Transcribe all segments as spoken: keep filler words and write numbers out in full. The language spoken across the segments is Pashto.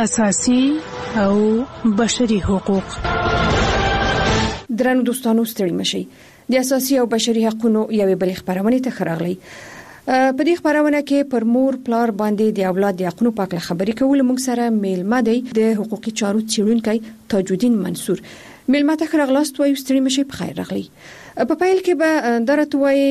اساسي او بشري حقوق. درنو دوستانو ستړي مشي د اساسي او بشري حقوقو یوې بلې خبرونه ته خراغلي. په دې خبرونه کې پر مور پلار باندې د اولاد د حقوقو په اړه خبرې کول موږ سره میلمه دی د حقوقي چارو څېړونکی تاجالدین منصور. میلمه ته خراغلاست وایو ستړي مشي په خیر راغلی. په پیل کې به درته وایي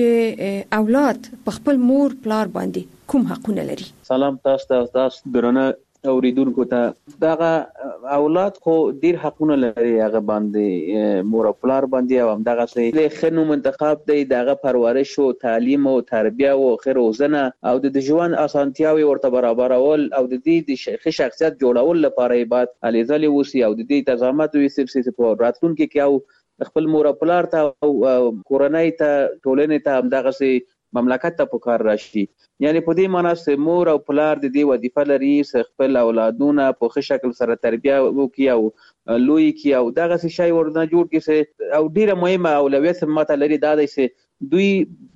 چې اولاد په خپل مور پلار باندې کوم حقونه لري. سلام تاسو ته تاسو درنه اوریدونکو ته دغه اولاد خو ډیر حقونه لري هغه باندې مور او پلار باندې او همدغه سي خنو منتخب دی دغه پرورش او تعلیم او تربیه او خیر روزنه او د ژوند اسانتیاوي ورته برابرول او د دې د شخصیت جوړول لپاره بعد الیزالي وسی او د دې تضامت وي سب په راتلونکو کې او خپل مور او پلار ته او کورنۍ ته ټولنې ته همدغه سي مملکت ته پکار راشي. یعنی په دې معنی چې مور او پلار د دې وظیفه لري چې خپل اولادونه په ښه شکل سره تربیه وکړي او لوی کړي او دغه څه شی ورنه جوړ کړي او ډیره مهمه اولویت ماته لري دا دی چې دوی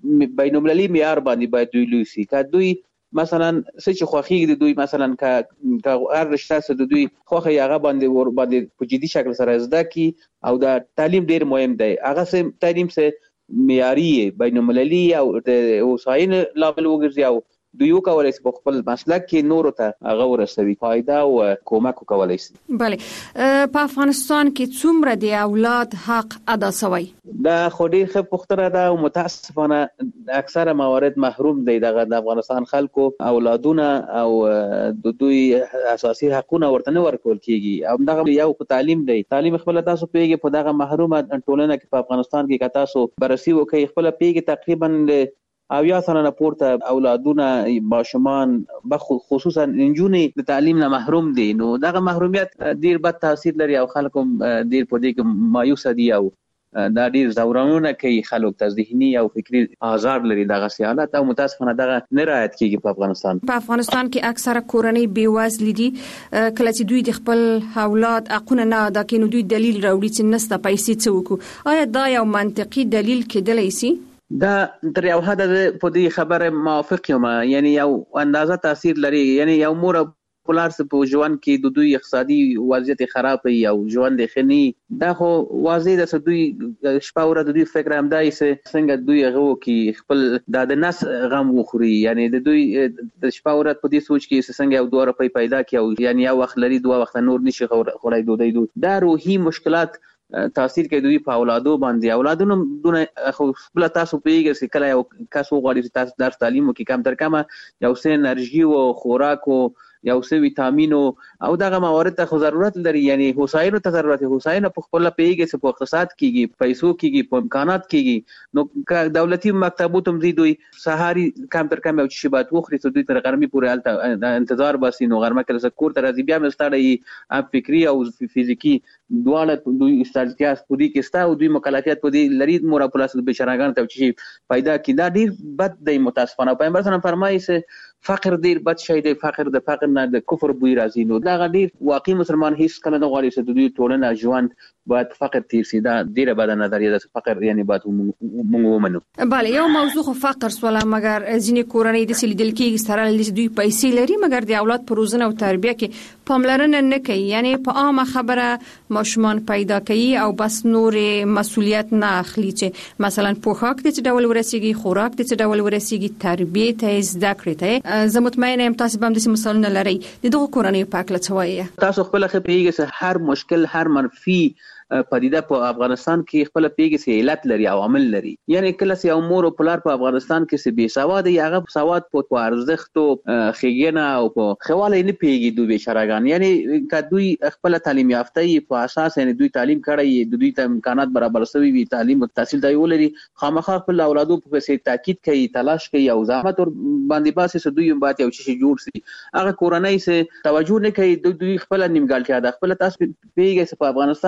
بین المللي معیار باندې باید دوی لوی شي. که دوی مثلا څه چې خوښي د دوی مثلا که هر رشته څه د دوی خوښي هغه باندې ور باندې په جدي شکل سره زده کړي او دا تعلیم ډیر مهم دی. هغه سم تعلیم سه معیاري بین المللي او د وسایل لابل وګرځي او دوی وکولای شي په خپل مسلک کې نور ته هغه ورسوي فائدہ او کومک وکولای شي. بله په افغانستان کې څومره د اولاد حق ادا شوی؟ دا خو ډیر ښه پوښتنه ده او متاسفانه اکثره موارد محروم دي دغه د افغانستان خلکو اولادونه او د دوی اساسي حقوقونه ورته نه ورکول کیږي. او دغه یو تعلیم دی تعلیم خپل تاسو پیږي په دغه محرومه ټولنه کې په افغانستان کې که تاسو بررسي وکړئ خپل پیږي تقریبا او یا څنګه پورته اولادونه ماشومان خصوصا انجونې د تعلیم نه محروم دي. نو دغه محرومیت ډیر بد تاثیر لري او خلکو ډیر په دې کې مایوس دي او دا ډیر زورونه کوي خلک ته ذهني او فکری آزار لري دغه سیالات او متاسفانه دغه نه رعایت کیږي په افغانستان. په افغانستان کې اکثره کورنۍ بیوزل دي کله چې دوی د خپل اولاد حقونه نه ادا کوي نو دوی دلیل راوړي چې نسته پیسې څه وکړو. آیا دا یو منطقي دلیل کېدلی شي؟ دا تر یو حد په دې خبره موافق یم. یعنی یو اندازه تاثیر لري. یعنی یو مور پلار څه په ژوند کې د دوی اقتصادي وضعیت خراب وي او ژوند خني دا خو واضح ده چې دوی شپه ورځ د دوی فکر هم دی چې څنګه دوی هغه کې خپل د نس غم وخوري. یعنی د دوی د شپه ورځ په دې سوچ کې چې څنګه یو دوه روپۍ پیدا کړي او یعنی یو وخت لري دوه وخت نور نشي خورای دوی دوی دا روحي مشکلات تاثیر کوي دوی په اولادو باندې. اولادونو دونه خو خپل تاسو پیږي چې کله یو کس وغواړي چې تاسو درس تعلیم وکړي کم تر کمه یو څه انرژي او خوراک او یو څه ویټامین او دغه موارد ته ضرورت لري. یعنی هوساینه ته ضرورت دی. هوساینه په خپل پیږي چې په اقتصاد کېږي پیسو کېږي په امکانات کېږي. نو دولتي مکتبونو هم دوی سهاري کم تر کم یو شی باید وخوري چې دوی تر غرمې پورې الته انتظار باسي. نو غرمه کله کور ته راځي بیا مستړی ام فکری او فزیکی دواړه دوی استالتیا پوری کې ستا او دوی مکلفیت پوری لري مور په لاس د بشراګان ته شي پیدا کی دا ډیر بد دی متاسفانه. پیغمبر صلی الله علیه وسلم فرمایي چې فقر ډیر بد شی دی. فقر د فقر نه د کفر بوی راځي. نو دا ډیر واقعي مسلمان هیڅ کله نه غواړي چې دوی ټولنه ژوند باید فقر تیر شي. دا ډیره بد نظریه ده. فقر یعنی باید موږ ومنو. بله یو موضوع خو فقر سواله مګر ځینې کورنۍ د سلیدل کې سره دوی پیسې لري مګر د اولاد په روزنه او تربیه کې پاملرنه نه کوي. یعنی په عامه خبره ماشومان پیدا کوي او بس نور مسؤلیت نه اخلي چې مثلا پوښاک د څه ډول ورسیږي خوراک د څه ډول ورسیږي تربیه ته زده کړې ته. زه مطمئنه یم تاسو به هم د مثالونه لري د دغه کورنۍ په اړه څه وایي. تاسو خپل خپلېږي چې هر مشکل هر منفي پدیده په افغانستان کې خپل پیګي سي علت لري او عمل لري. یعنی کله چې یو مور او پلار په افغانستان کې سي بي سواد هغه سواد په ارزښت او خېګنه او په خواله نه پیګي دوی بشراګان. یعنی که دوی خپل تعلیم یافته په اساس یعنی دوی تعلیم کړی دوی ته امکانات برابر شوي وي تعلیم او تحصیل دی ولري خامخا خپل اولادو په سي تاکید کوي تلاش کوي او زحمت باندې باسي چې دوی باید یو شي جوړ شي. هغه کورنۍ سي توجه نه کوي دوی خپل نیمګړتیا ده. خپل تاسو پیګي په افغانستان کې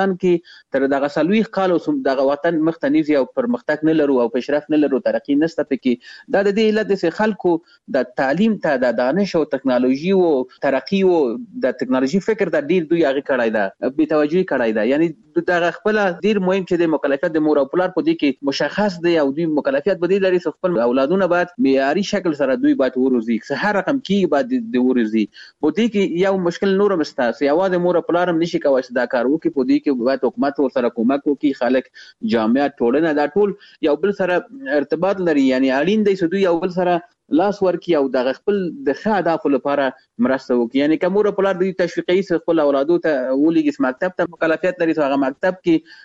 تر دغه سلوي کال اوس دغه وطن مختنیز او پرمختګ نه لرو او پیشرفت نه لرو ترقی نشته پکې دا د دې علت د خلکو د تعلیم ته د دانش او ټکنالوژي او ترقی او د ټکنالوژي فکر د ډیر دوی هغه کړای دا به توجهي کړای دا یعنی دغه خپل ډیر مهم چې د مکلفیت د مور او پلار په دې کې مشخص دی او دوی مکلفیت به لري خپل اولادونه باید معیاري شکل سره دوی باید وروزي هر رقم کې باید د وروزي په دې کې یو مشکل نور مستاس یوازې مور او پلار هم نشي کوي دا کار وکړي په دې کې باید حکومت ورسره کومک وکړي خلک جامعه ټولنه دا ټول یو بل سره ارتباط لري یعنی اړین دی چې دوی یو بل سره لاس ورکی او د خپل د ښه اهدافو لپاره مرسته وکړي یعنی کومور په لار د تشویقي خپل اولادو ته ولېږي مکتب ته مکلفیت لري هغه مکتب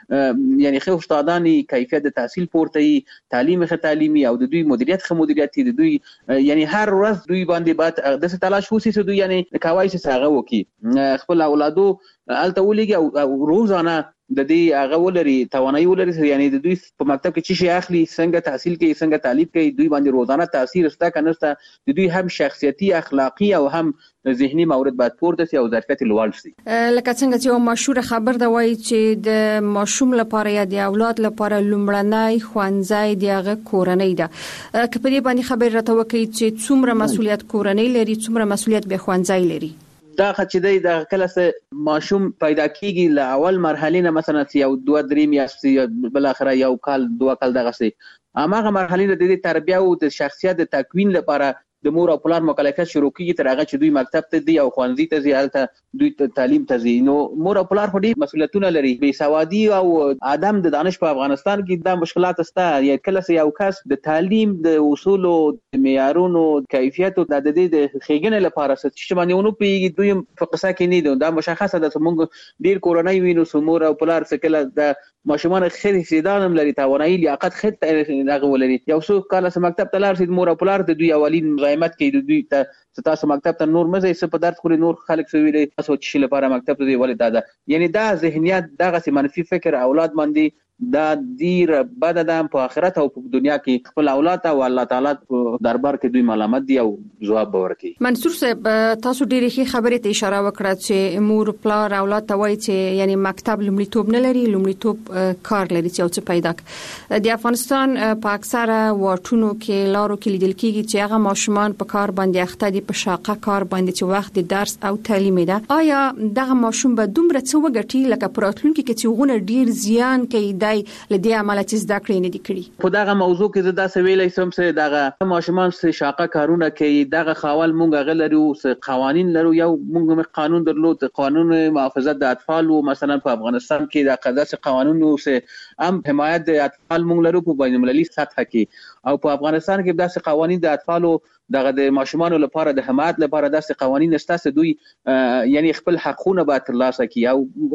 کې یعنی خو استادانی کیفیت د تحصیل پورته تعلیم ښه تعلیمي او د دوی مدیریت ښه مدیریت د دوی یعنی هر ورځ دوی باندې بعد د تلاش وسی چې دوی یعنی کوي چې هغه وکړي خپل اولادو الته ولېږي او روزانه د دې هغه ولري توانایي ولري یعنی د دوی په مکتب کې چې شي اخلي څنګه تحصیل کوي څنګه تعلیم کوي دوی باندې روزانه تاثیر ستا کنهسته د دوی هم شخصیتي اخلاقی او هم ذهني مورد باید پورته شي او ظرفیت لوړ شي لکه څنګه چې یو مشهور خبر دا وایي چې د ماشوم لپاره یا د اولاد لپاره لومړنی ښوونځی د هغه کورنۍ ده که په دې باندې خبر راته وکړي چې څومره مسؤلیت کورنۍ لري څومره مسؤلیت به ښوونځی لري دا چې دی د کله سه ماشوم پیدا کیږي ل اول مرحله نه مثلا یو دوه درې میاشتې بل اخره یو کال دوه کال دغه سي اماغه مرحله د تربیه او د شخصیت د تکوین لپاره د مور او پلار مکلفیت شروع کیږي تر هغه چې دوی مکتب ته دی او ښوونځي ته ځي هلته دوی تعلیم ته ځي نو مور او پلار خو ډېر مسؤلیتونه لري بې سوادي او عدم د دانش په افغانستان کې دا مشکلات شته یا کله چې یو کس د تعلیم د اصول او د معیارونو کیفیت او د دې د ښېګڼې لپاره چې باندې ونو پیږي دوی په قصه کې نه دي دا مشخصه ده چې موږ ډېر کورنۍ وینو چې مور او پلار څه کله د ماشومان خیر سیدانم لري توانایي لیاقت خیر هغه ولري یو څو کال سم مکتب ته لاړ شي مور او پلار د دوی اولین مزاحمت کوي د دوی ته تاسو مکتب ته نور مزه څه په درس خوري نور خلک څه ویلي تاسو چې لپاره مکتب ته دی ولې دا ده یعنی دا ذهنیت دغه منفي فکر اولاد باندې دا ډیر بد ده په آخرت او په دنیا کې خپل اولاد او الله تعالی په دربار کې دوی ملامت دي او جواب ورکړي منصور صاحب تاسو ډیره ښه خبره ته اشاره وکړه چې مور پلار اولاد ته وایي چې یعنی مکتب لومړیتوب نه لري لومړیتوب کار لري چې او څه پیدا کړي د افغانستان په اکثره واټونو کې لارو کې لیدل کېږي چې هغه ماشومان په کار باندې اخته دي په شاقه کار باندې چې وخت د درس او تعلیم ده آیا دغه ماشوم به دومره څه وګټي لکه پراتلونکو کې چې غونه ډیر زیان کوي لدې عمله چې زده کړې نه دي کړې په دغه موضوع کې زه دا سویلې سم سه دغه ماشومان سه شاقه کارونه کوي دغه خاول مونږ غلرو سه قوانين لرو یو مونږ قانون درلود قانون محافظت د اطفال او مثلا په افغانستان کې د قضا قوانين سه هم حمایت د اطفال مونږ لرو په بین المللي سطح کې او په افغانستان کې داسې قوانين د اطفالو دغه د ماشومان لپاره د حمایت لپاره داسې قوانين نشته چې دوی یعنی خپل حقونه به ترلاسه کړي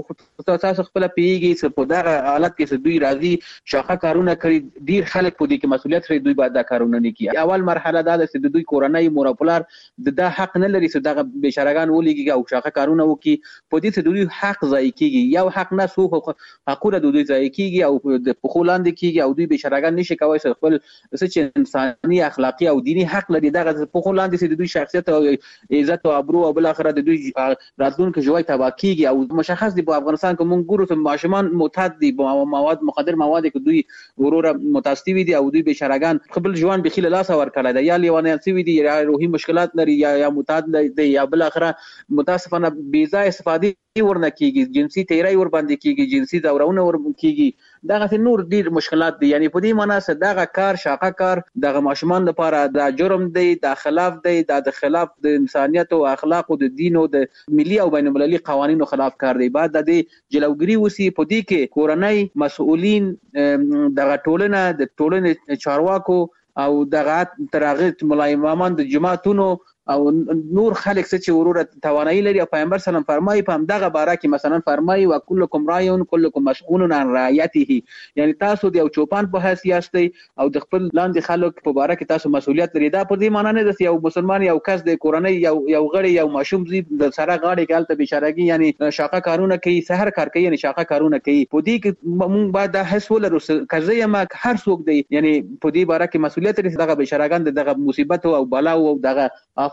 او تاسو خپل پیږي چې په دغه حالت کې دوی راځي شاخه کارونه کوي ډیر خلک په دې کې مسؤلیت لري دوی باید دا کارونه نه کوي اول مرحله دا ده چې دوی کورنۍ مور او پلار د حق نه لري چې دغه بشرګان ولېږي او شاخه کارونه وکړي په دې چې دوی حق ضایع کیږي یو حق نه سو حقونه دوی ضایع کیږي او د پخولاند کیږي او دوی بشرګان نشي کوي خپل چې انساني اخلاقی او دینی حق لري دغه په خلاندې چې د دوی شخصیت او عزت او ابرو او بل اخره د دوی راتلونکي جوړای تبا کیږي او مشخص دي په افغانستان کې مونږ ګورو چې ماشومان معتاد دي مواد مخدر مواد کې دوی وروره متاسفي دي او دوی بشرګان خپل ژوند به خلل لاس ور کړل دي یا لیوانه سوي دي یا روحي مشکلات لري یا یا معتاد دي یا بل اخره متاسفانه بې ځای استفاده ورنه کیږي جنسي تیرای ور باندې کیږي جنسي دورونه ور کیږي دغه نور ډیر مشکلات دي یعنی په دې معنی چې دغه کار شاقه کار دغه ماشومان لپاره د جرم دی د خلاف دی د خلاف د انسانيت او اخلاق او د دین او د ملي او بین المللي قوانینو خلاف کار دی بعد د جلوګری وسی په دې کې کورنۍ مسؤلین دغه ټولنه د ټولنې چارواکو او دغه ترغیت ملای امامان د جماعتونو او نور خلک چې وروره توانایي لري او پیغمبر سلام فرمایي په دغه باره کې مثلا فرمایي وکلکم راعون کلکم مسئول عن رعیته یعنی تاسو د یو چوپان په حیثیت دی او د خپل لاندې خلک په باره کې تاسو مسؤلیت لري دا په دې معنی نه ده یو مسلمان یو کس د کورنۍ یو یو غړی یو ماشوم زی د سره غاړي کې الته بشرګي یعنی شاقه کارونه کوي سحر کار کوي یعنی شاقه کارونه کوي په دې کې مونږ باید د حس ولرو کزه ما هر څوک دی یعنی په دې باره کې مسؤلیت لري دغه بشرګان دغه مصیبت او بلا او دغه آفت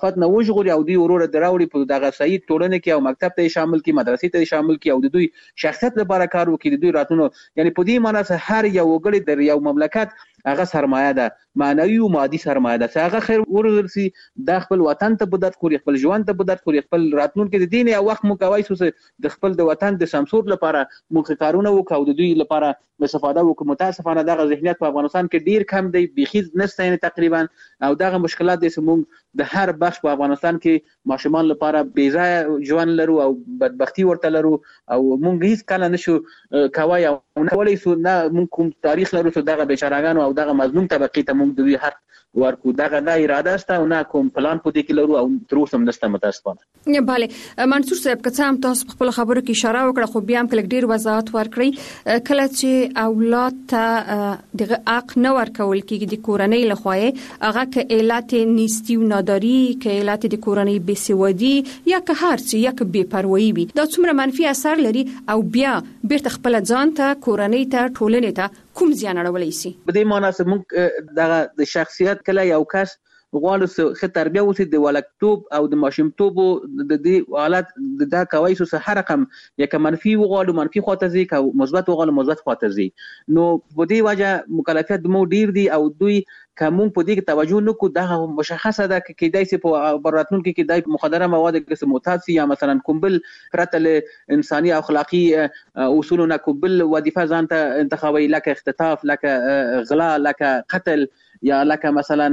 خلافت نه وژغوري او دوی وروره دراوړي په دغه صحیح ټولنه کې او مکتب ته شامل کی مدرسې ته شامل کی او د دوی شخصیت لپاره کار وکړي د دوی راتلونو یعنی په دې معنی سره هر یو وګړي د یو مملکت هغه سرمایه ده معنوي او مادي سرمایه ده هغه خیر ورسي د خپل وطن ته بدات خوري خپل ژوند ته بدات خوري خپل راتلونکي د دین او وخت مو کوي سوسه د خپل د وطن د سمسور لپاره مخ کارونه وکاو د دوی لپاره استفاده وکړو متاسفانه دغه ذهنیت په افغانستان کې ډیر کم دی بيخي نشته تقریبا او دغه مشکلات د سمون د هر بخش په افغانستان کې ماشومان لپاره بیځای ژوند لرو او بدبختی ورته لرو او مونږ هیڅ کله نشو کوي او نه ولې سو نه مونږ کوم تاریخ لرو چې دغه بیچارهګانو او دغه مظلوم طبقه ته مونږ د دوی حق ورکو دغه نه اراده است او نه کوم پلان پدې کې لرو او تر اوسه هم نشته متاسفانه. بله منصور صاحب که څه هم تاسو خپل خبرو کې اشاره وکړه خو بیا هم کله ډیر وضاحت ورکړئ کله چې اولاد ته دغه حق نه ورکول کېږي د کورنۍ لخوا هغه کې علت نیستی و ناداری کې علت د کورنۍ بېسوادي یا که هر څه یا که بې پروايي وي دا څومره منفي اثر لري او بیا بیرته خپل ځان ته کورنۍ ته ټولنې ته کوم زیان اړولی شي. په دې معنی سره موږ دغه د شخصیت کله یو کس غواړو چې ښه تربیه وشي د ولکتوب او د ماشومتوب د دې حالت د دا کوي چې هر رقم یک منفي وغواړو منفي خواته ځي او مثبت وغواړو مثبت خواته ځي نو په دې وجه مکلفیت مو ډیر دي او دوی کوم په دې کې توجه نکو دغه مشخصه ده کې دای سي په براتون کې کې دای مخدره مواد کې معتاد یا مثلا کومبل پرتل انساني او اخلاقی اصولنا کومبل وظیفه ځان ته انتخابي لکه اختطاف لکه غلا لکه قتل یا لکه مثلا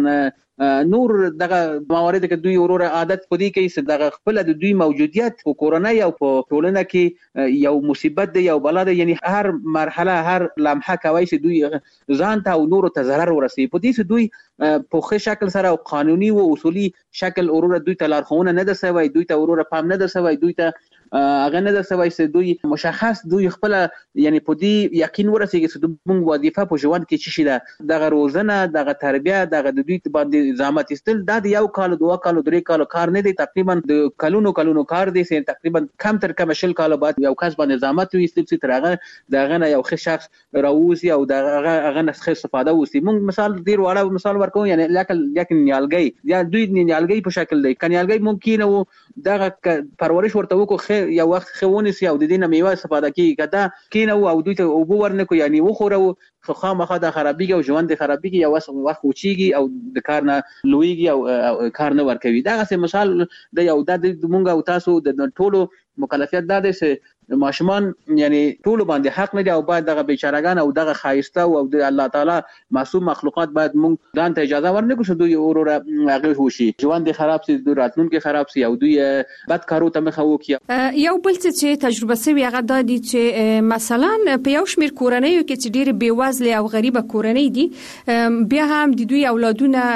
نور دغه موارد کې دوی وروره عادت پدې کوي چې دغه خپل د دوی موجودیت په کورنۍ او په ټولنه کې یو مصیبت دی یو بلا دی یعنی هر مرحله هر لمحه کوي چې دوی ځان ته او نور ته ضرر ورسي په دې چې دوی په ښه شکل سره او قانوني او اصولي شکل وروره دوی ته لارښوونه نه ده سوی دوی ته وروره پام نه ده سوی دوی ته هغه نه ده سوی چې دوی مشخص دوی خپل یعنی په دې یقین ورسیږي چې موږ وظیفه په ژوند کې چی شي ده دغه روزنه دغه تربیه دغه د دوی باندې زحمت استل دا د یو کال دوه کال درې کال کار نه دی تقریبا د کلونو کلونو کار دی چې تقریبا کم تر کم شل کال بعد یو کس باندې زحمت وي استل چې ترغه دغه نه یو ښه شخص راوځي او دغه هغه نه ښه استفاده وسی موږ مثال ډیر وړه مثال ورکو یعنی لکه لکه نیالګي یا دوی نیالګي په شکل دی کنيالګي ممکن وو دغه پرورش ورته وکړو یو وخت خونی سي او د دې نه میوه استفاده کوي کدا کینو او دوی ته او ورنکو یعنی وخورو خو خامخا د خرابېږي او ژوند د خرابېږي یو وخت وچیږي او د کار نه لویږي او کار نه ورکوي دا غسه مثال د یو د مونږ او تاسو د ټولو مکلفیت دا ده چې ماشومان یعنی ټول باندې حق نه دی او باید دغه بیچارهګان او دغه خایسته او د الله تعالی معصوم مخلوقات باید مونږ ځان ته اجازه ورنکړو چې دوی وروره هغه وشي ژوند خراب سي دوی راتلونکي خراب سي او دوی بد کارو ته مخه وکړي. یو بل څه تجربه سوي هغه د دې چې مثلا په یو شمیر کورنۍ کې چې ډېر بیوزله او غریبه کورنۍ دي بیا هم د دوی اولادونه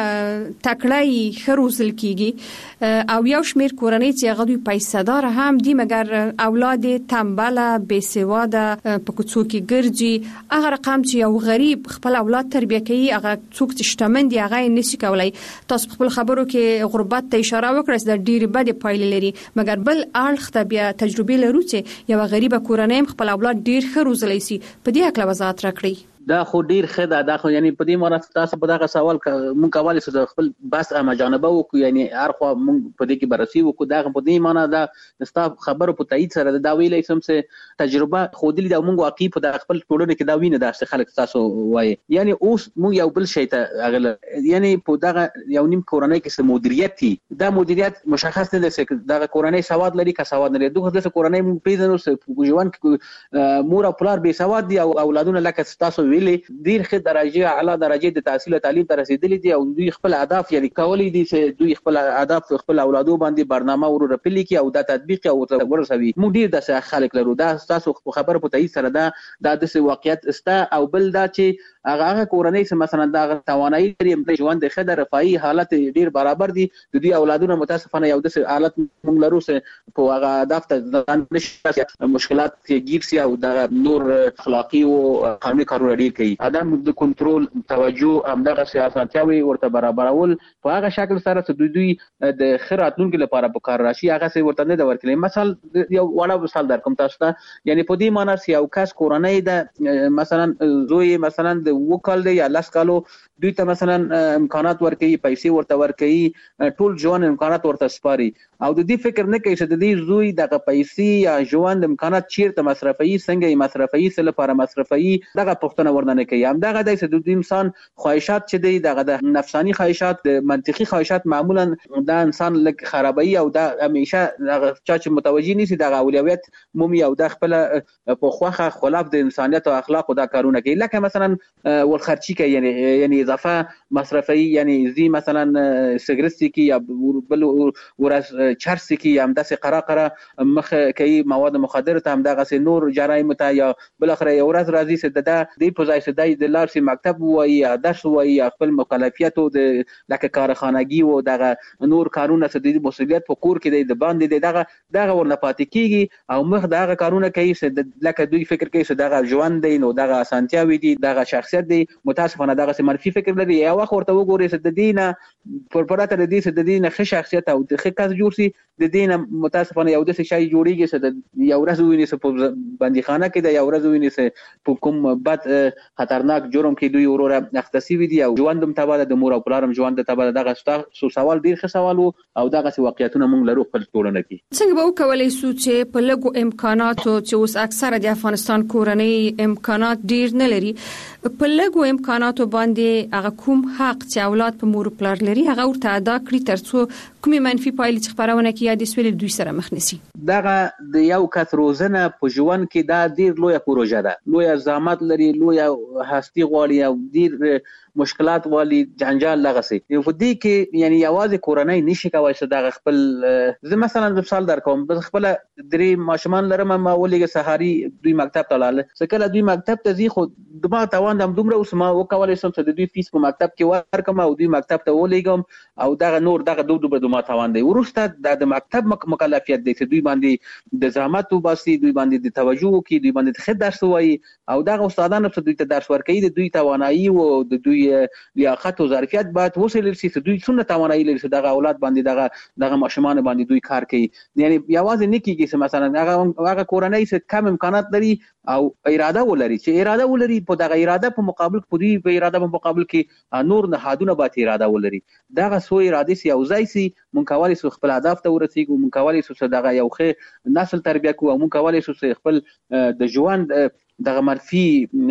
تکړه خروزل کیږي او یو شمیر کورنۍ چې هغه دوی پیسې دار هم دي مګر اولاد تنبله بېسواده په کوڅو کې ګرځي هغه رقم چې یو غریب خپل اولاد تربیه کوي هغه څوک چې شتمن دي هغه نشي کولای تاسو خپل خبرو کې غربت ته اشاره وکړئ چې د ډېر بد پایلې لري مګر بل اړخ ته بیا تجربه لرو چې یو غریبه کورنۍ خپل اولاد ډېر ښه روزلی سي په دې اړه وضاحت راکړئ. دا خو ډیر ښه ده دا خو یعنی په دې معنی تاسو په دغه سوال مونږ کولای شو د خپل بس امه جانبه وکړو یعنی هر خو مونږ په دې کې بررسي وکړو دا په دې معنی دا ستاسو خبرو په تایید سره دا ویلې سم چې تجربه خو دې د مونږ واقعي په خپل ټولنه کې دا وینه دا چې خلک تاسو وایي یعنی اوس مونږ یو بل شی ته اغل یعنی په دغه یو نیم کورنۍ کې څه مدیریت دي دا مدیریت مشخص نه دی چې دغه کورنۍ سواد لري که سواد نه لري دغه د کورنۍ مونږ پیژنو چې ژوند کې مور او پلار به سواد دي او اولادونه لکه تاسو ویلې ډیر ښه درجه اعلی درجه د تحصیل او تعلیم ته رسیدلي دي او دوی خپل اهداف یعنی کولی دي چې دوی خپل اهداف خپل اولادو باندې برنامه ورو رپلی کی او دا تطبیق او ورسوي موږ ډیر د خلک لرو دا تاسو خبر په تایید سره دا د واقعیت است او بل دا چې هغه کورنۍ چې مثلا دا توانایي لري ژوند د خدای رفاهي حالت ډیر برابر دي د دوی اولادونه متاسفانه یو د حالت موږ لرو چې په هغه اهداف ته ځان نشي مشکلات کې گیر سي او د نور اخلاقی او قانوني کارونه ډیر کوي ادم د کنټرول توجه همدغه سیاستاوي ورته برابرول په هغه شکل سره چې دوی دوی د خیراتونکو لپاره په کار راشي هغه څه ورته نه دا ورکړي مثال یو وړه مثال در کوم تاسو ته یعنی په دې معنی چې یو کس کورنۍ د مثلا زوی مثلا د وکال دی یا لاس کالو دوی ته مثلا امکانات ورکړي پیسې ورته ورکړي ټول ژوند امکانات ورته سپاري او د دې فکر نه کوي چې د دې زوی دغه پیسې یا ژوند امکانات چیرته مصرفي څنګه یې مصرفي څه لپاره مصرفي دغه پوښتنه ورننه کوي. همدغه د د انسان خواهشات چې دی دغه د نفسانی خواهشات د منطقي خواهشات معمولا د انسان لک خرابوي او دا همیشه دغه چا چې متوجي نشي دغه اولویت مومي او د خپل په خوخه خلاف د انسانیت او اخلاق دا کارونه کوي لکه مثلا ولخرچی کوي یعنی یعنی اضافه مصرفي یعنی زی مثلا سیګریټ سکی یا بل ورس چرس سکی هم داسې قرا قرا مخ کوي مواد مخدر ته هم دغه نور جرایم ته یا بل اخر یو ورځ راځي چې د دې په ځای چې د لارسي مکتب وایي یا درس وایي یا خپل مکلفیت او د لکه کارخانګي او دغه نور کارونه چې د مسؤلیت په کور کې د باندې دغه دغه ورنه پاتې کیږي او مخ دغه کارونه کوي چې لکه دوی فکر کوي چې دغه ژوند دی نو دغه اسانتیاوي دي دغه شخصیت دی متاسفانه دغه منفي فکر لري یا وخت ورته وګوري چې د دینه پر پراته د دې چې د دینه ښه شخصیت او د ښه کس جوړ شي د دینه متاسفانه یو داسې شی جوړیږي چې د یو ورځ ویني چې په بندیخانه کې د یو ورځ ویني چې په کوم بد خطرناک جرم کې دوی وروره اختصاصي دي او ژوندم تباله د مور او پلارم ژوند تباله دغه ستاسو سوال ډیر ښه سوال او دغه واقعیتونه موږ لرو خپل ټولنه کې څنګه به وکولای شو چې په لږو امکاناتو چې اوس اکثره د افغانستان کورنۍ امکانات ډیر نه لري په لږو امکاناتو باندې هغه کوم حق چې اولاد په مور او پلار لري هغه ورته ادا کړی ترڅو کومې منفي پایلې چې خبرونه کوي د سویل دوی سره مخ نشي. دغه د یو کس روزنه په ژوند کې دا ډیر لویه پروژه ده لویه زحمت لري لویه هستی غواړي او ډیر مشکلات والی جنجال لغسي یو فدی کې یعنی یوازې کورنۍ نشي کوي چې دا خپل زه مثلا مثال درکوم بس خپل درې ماشومان لرم ما ولې سهاري دوی مکتب ته لاله سکه دوی مکتب ته ځي خو دما توان د دومره اوس ما وکولای شم چې د دوی فیس په مکتب کې ورکم او دوی مکتب ته ولېګم او دا نور دغه دوه دوه دما توان دی ورسته د مکتب مکلفیت دی چې دوی باندې د زحمت وباسي دوی باندې د توجه کوي دوی باندې د درس وایي او دغه استادانو چې دوی ته درس ورکوي د دوی توانایي او د دوی لیاقت او ظرفیت باید وصل شي چې دوی څونه توانایي لري چې دغه اولاد باندې دغه دغه ماشومان باندې دوی کار کوي یعنی یوازې نه کیږي چې مثلا هغه هغه کورنۍ چې کم امکانات لري او اراده ولري چې اراده ولري په دغه اراده په مقابل کې دوی په اراده په مقابل کې نور نهادونه باید اراده ولري دغه سو اراده سي او ځای سي مونږ کولای شو خپل اهداف ته ورسېږو مونږ کولای شو دغه یو ښه نسل تربیه کوو مونږ کولای شو خپل د ژوند دغه منفي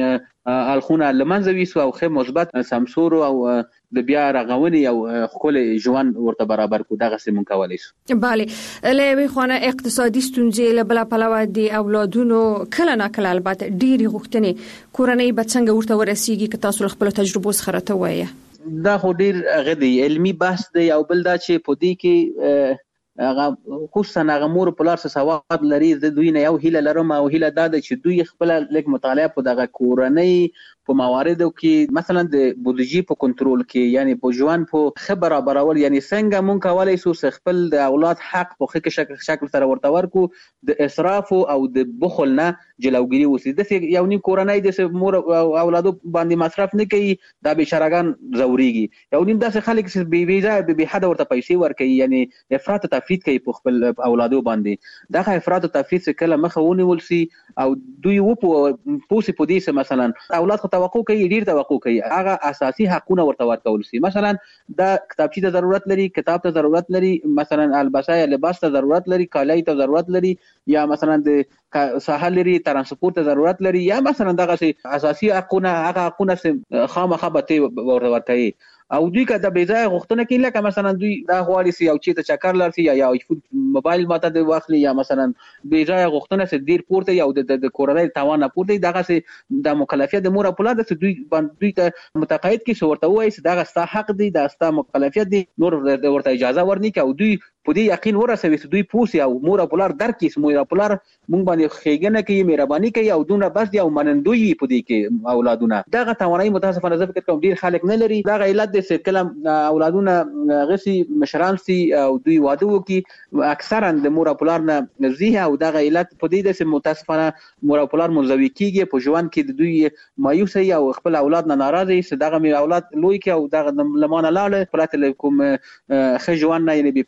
الخونه لمنځه ویسو او خې مثبت سمسور او د بیا رغونې او خپل ژوند ورته برابر کو دغه سیمون کولای شو. bale له خونه اقتصادي ستونزې له بل پلوه دي اولادونو کله نه کله البته ډېری غوښتنې کورنۍ به څنګه ورته ورسیږي که تاسو خپل تجربه سره ته وایي دا خو ډېر غدي علمي بحث دی او بل دا چې په دې کې هغه خصوصا هغه مور په لار څه سواد لري د دوی نه یو هیله لرم او هیله دا ده چې دوی خپل لیک مطالعه په دغه کورنۍ په مواردو کې مثلا د بودیجې په کنټرول کې یعنی په ژوند په خبر برابرول یعنی څنګه مونږ کولای شو خپل د اولاد حق په ښه شکل شکل سره ورته ورکو د اسراف او د بخل نه جلوګیری وسی د یو نیم کورنۍ د مور او اولادو باندې مصرف نه کوي دا بشرګان زوريږي یو نیم داسې خلک چې بي ویزا به حد ورته پیسې ورکوي یعنی افراط تفرید کوي په خپل اولادو باندې دا افراط تفرید کله مخه ونیول سي او دوی و په پوسې په دې مثلا اولاد توقع کوي ډیر توقع کوي هغه اساسي حقونه ورته ورکول شي مثلا دا کتابچې ته ضرورت لري کتاب ته ضرورت لري مثلا البسه یا لباس ته ضرورت لري کالای ته ضرورت لري یا مثلا د ساحل لري ترانسپورت ته ضرورت لري یا مثلا دغه اساسي حقونه هغه حقونه خامخا به ورته ورکوي او دوی که د بیځای غوښتنه کوي لکه مثلا دوی دا غواړي چې یو چیرته چکر لرسي یا یو موبایل ماته د واخلي یا مثلا بیځای غوښتنه چې ډیر پورته یا د کورنۍ توان پورته دغه چې د مکلفیت د مور په لاره چې دوی باندې ته متقاعد کې شورته وایي چې دغه ستا حق دی دا ستا مکلفیت دی نور ورته اجازه ورني کوي او دوی په دې یقین ورسوي چې دوی پوسی او مور په لار درکې چې مور په لار مونږ باندې خېګنه کوي مهرباني کوي او دونه بس دی او منندوی په دې کې اولادونه دغه توانایي متاسفانه زه فکر کوم ډیر خلک نه لري دغه علت د کلم اولادونه غسي مشران سي او دوی واده وکي اکثرا د مور په لار نه زیه او دغه علت په دې د متاسفانه مور په لار منزوي کیږي په ژوند کې د دوی مایوسه او خپل اولاد نه ناراضي چې دغه می اولاد لوی کې او دغه لمانه لاله پرته کوم خ ژوند نه یعنی بي پیسې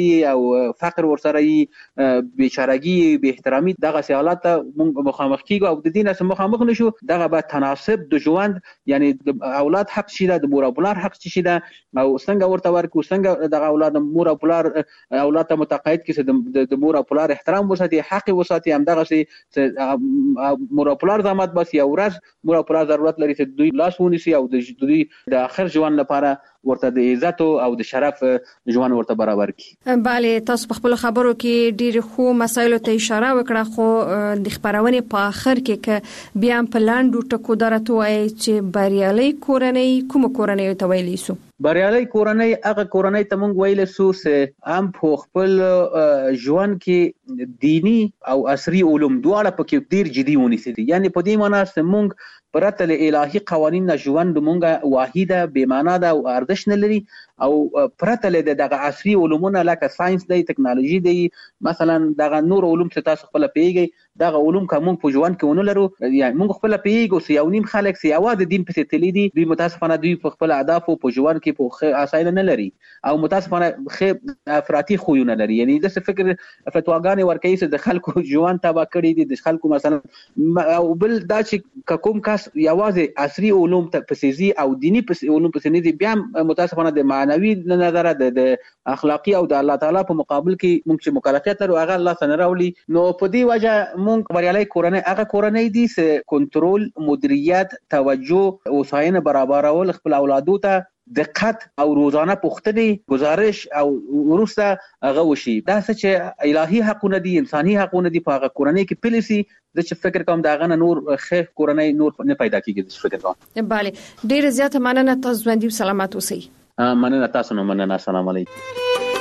او فقر ورسره وي، بیچارهګي، بې احترامي، دغه حالات موږ مخامخ کیږو او د دې نه مخامخ نشو. دغه به تناسب د ژوند یعنی د اولاد حق شي، د مور او پلار حق شي ده او څنګه ورته ورکو، څنګه دغه اولاد مور او پلار اولاد ته متقاعد کړي د مور او پلار احترام وساتي، حق وساتي. هم دغه سي مور او پلار زحمت بس یو ورځ مور او پلار ضرورت لري چې دوی لاس ونیسي او د دوی د اخر ژوند لپاره ورته د عزت او د شرف ژوند ورته برابر کی. bale تاسو په خپل خبرو کې ډیر خو مسایلو ته اشاره وکړه، خو د خبرونه په اخر کې ک بیا په لاندو ټکو درته وایي چې بریالي کورنۍ کوم کورنۍ ته ویلی سو؟ بریالي کورنۍ هغه کورنۍ ته مونږ ویل سو چې ام په خپل ژوند کې دینی او عصري علوم دواړه پکې ډیر جدي ونیسي. یعنی په دې معنی چې مونږ پرته له الهي قوانینو ژوند مونږه واحده بې معنا ده او ارزښت نه لري، او پرته له دغه عصري علومونه لکه ساينس دی، ټکنالوژي دی، مثلا دغه نور علوم چې تاسو خپل پیږئ، دغه علوم کوم په ژوند کې ونه لرو. یعنی مونږ خپل پیږو چې یو نیم خلک سي اواز د دین په تللی دي، دوی متاسفانه دوی په خپل اهداف په ژوند کې په اساینه نه لري او متاسفانه خې افراطي خوونه لري. یعنی د څه فکر فتواګانې ورکوي چې د خلکو ژوند تبا کړی دي، د خلکو مثلا او بل دا چې کوم کس یوازې عصري علوم ته پسېزي او دینی پسې علوم پسې نه دي، بیا متاسفانه د معنوي نظر د اخلاقی او د الله تعالی په مقابل کې موږ چې مکلفیت لرو هغه الله تعالی راولي. نو په دې وجه موږ بریالي کورنۍ هغه کورنۍ دي چې کنټرول، مدیریت، توجه، وساینه برابرول خپل اولادو ته دقت او روزانه پوښتنې، گزارش او ورسته هغه وشي. دا چې الهي حقونه دي، انساني حقونه دي، په هغه کورنۍ کې پلیسي د چې فکر کوم دا غنه نور خیر کورنۍ نور نه پیدا کیږي. د فکر کوم bale ډیر زیاته مننه، تاسو باندې سلامات اوسئ. مننه تاسو نو مننه. السلام علیکم.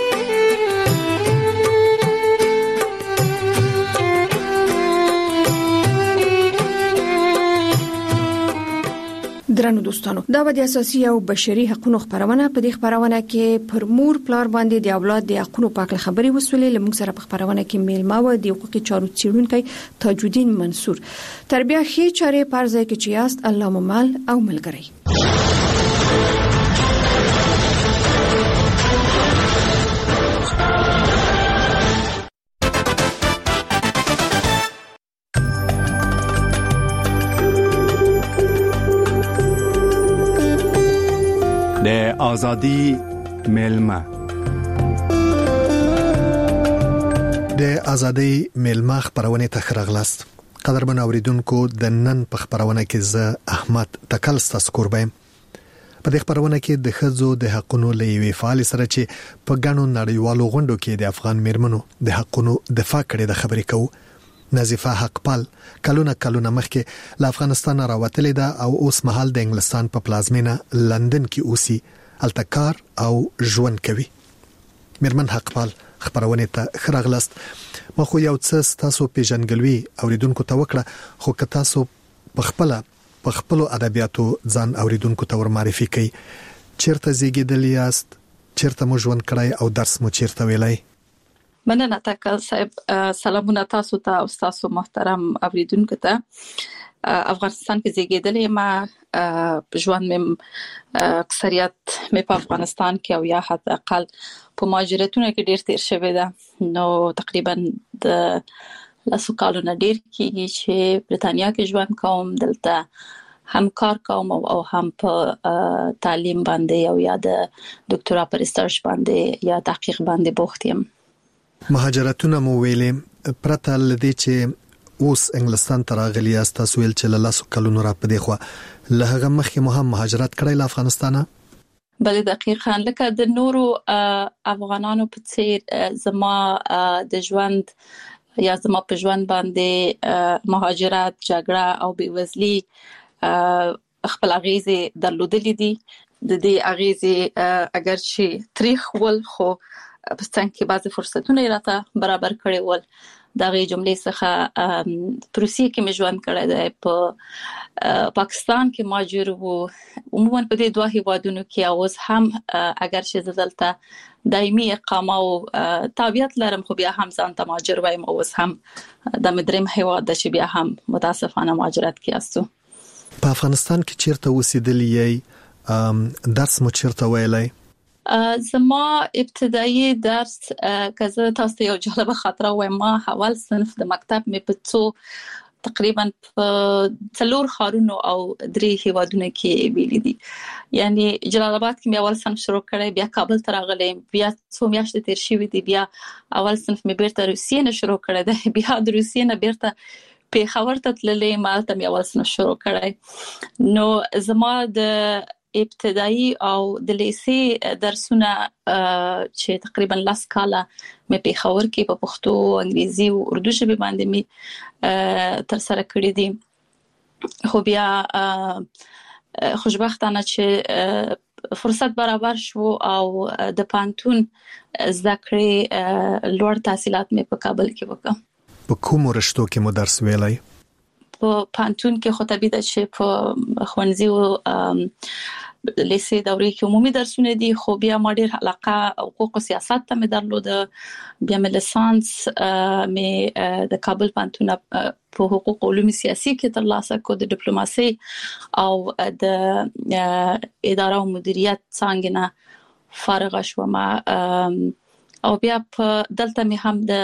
درنو دوستانو، دا د اساسي او بشري حقوقو خبرونه په دې خبرونه کې پر مور پلار باندې د اولاد د حقوقو په اړه خبري وسولې. لمونږ سره په خبرونه کې میلمه و د حقوقي چارو څیړونکي تاج الدین منصور. تربیه خې چارې پرځای کې چې یاست، الله مو مال او ملګری. د ازادي میلمه د ازادي میلمه خبرونه ته خرغلاست. قدرمن اوریدونکو، د نن په خبرونه کې زه احمد تکل ستاسو قربایم. په دې خبرونه کې د خځو د حقونو لوي فعال سره چې په ګڼو نړیوالو غونډو کې د افغان میرمنو د حقونو دفاع کړي د خبرې کوو. نظیفه حقپال کلونه کلونه مخکې له افغانستان راوتلې ده او اوس مهال د انګلستان په پلازمینه لندن کې اوسي، هلته کار او ژوند کوي. میرمن حقپال خبرونه ته خرغلاست. ما خو یو څه تاسو پیژنګلوي اوریدونکو ته وکړه، خو که تاسو په خپل په خپل ادبیاتو ځان اوریدونکو ته ور معرفي کړئ، چیرته زیږیدل یاست، چیرته مو ژوند کړی او درس مو چیرته ویلای؟ مننه تکل صاحب. سلامونه تاسو ته او تاسو محترم اوریدونکو ته. افغانستان کې زیږیدلې ما ژوند مې اکثریت مې په افغانستان کې او یا حتی اقل په مهاجرتونو کې ډیر تیر شوی ده. نو تقریبا د لاسو کالو نه ډیر کېږي چې برتانیا کې ژوند کوم. دلته هم کار کوم او هم په تعلیم باندې او یا د ډاکټرا پر ریسرچ باندې یا تحقیق باندې بوخت یم. مهاجرتونه مو ویلې، پرته لدی چې اوس انګلستان ته راغلی یاست، تاسو ویل چې له لاسو کلونو را پدې خو له هغه مخکې مو هم مهاجرت کړی له افغانستانه؟ بله دقیقاً، لکه د نورو افغانانو په څیر زما د ژوند یا زما په ژوند باندې مهاجرت، جګړه او بېوزلي خپل اغیزې درلودلې دي. د دې اغیزې اگر چې تاریخ ول خو په څنګه کې بعضی فرصتونه راته برابر کړي ول. دغه جملې څخه پروسیه کې مې ژوند کړی دی، په پاکستان کې مهاجر وو، عموما په دې دوه هیوادونو کې اوس هم اگر چې دلته دایمي اقامه او تابعیت لرم خو بیا هم ځان ته مهاجر وایم. اوس هم د مدرم هیواد چې بیا هم متاسفانه مهاجرت کې استو. په افغانستان کې چیرته اوسېدلی یې؟ درس مو چیرته ویلی؟ زما ابتدایي درس کزه تاسو یو جالب خاطره وایم. ما اول صنف د مکتب مې په څو تقریبا په څلور خارونو او درې هیوادونو کې ویلي دي. یعنی جلال آباد کې مې اول صنف شروع کړی، بیا کابل ته راغلم، بیا څو میاشتې تیر شوې دي، بیا اول صنف مې بیرته روسیې نه شروع کړی دی، بیا د روسیې نه بیرته پیښور ته تللې، مالته مې اول صنف شروع کړی. نو زما د ابتدایي او د لیسې درسونه چې تقریبا لاس کاله مې پیښور کې په پښتو، انګریزي او اردو ژبه باندې مې تر سره کړې دي. خو بیا خوشبختانه چې فرصت برابر شو او د پانتون زده کړې لوړ تحصیلات مې په کابل کې وکړ. په کوم رشتو کې مو درس ویلای؟ په پانتون کې خو طبيعي ده چې په ښوونځي او لیسې دورې کې عمومي درسونه دي، خو بیا ما ډېر علاقه حقوق او سیاست ته مې درلوده. بیا مې لیسانس مې د کابل پانتون په حقوق او علوم سیاسي کې ترلاسه کړ، د ډیپلوماسي او د اداره او مدیریت څانګې نه فارغ شوم. او بیا په دلته مې هم د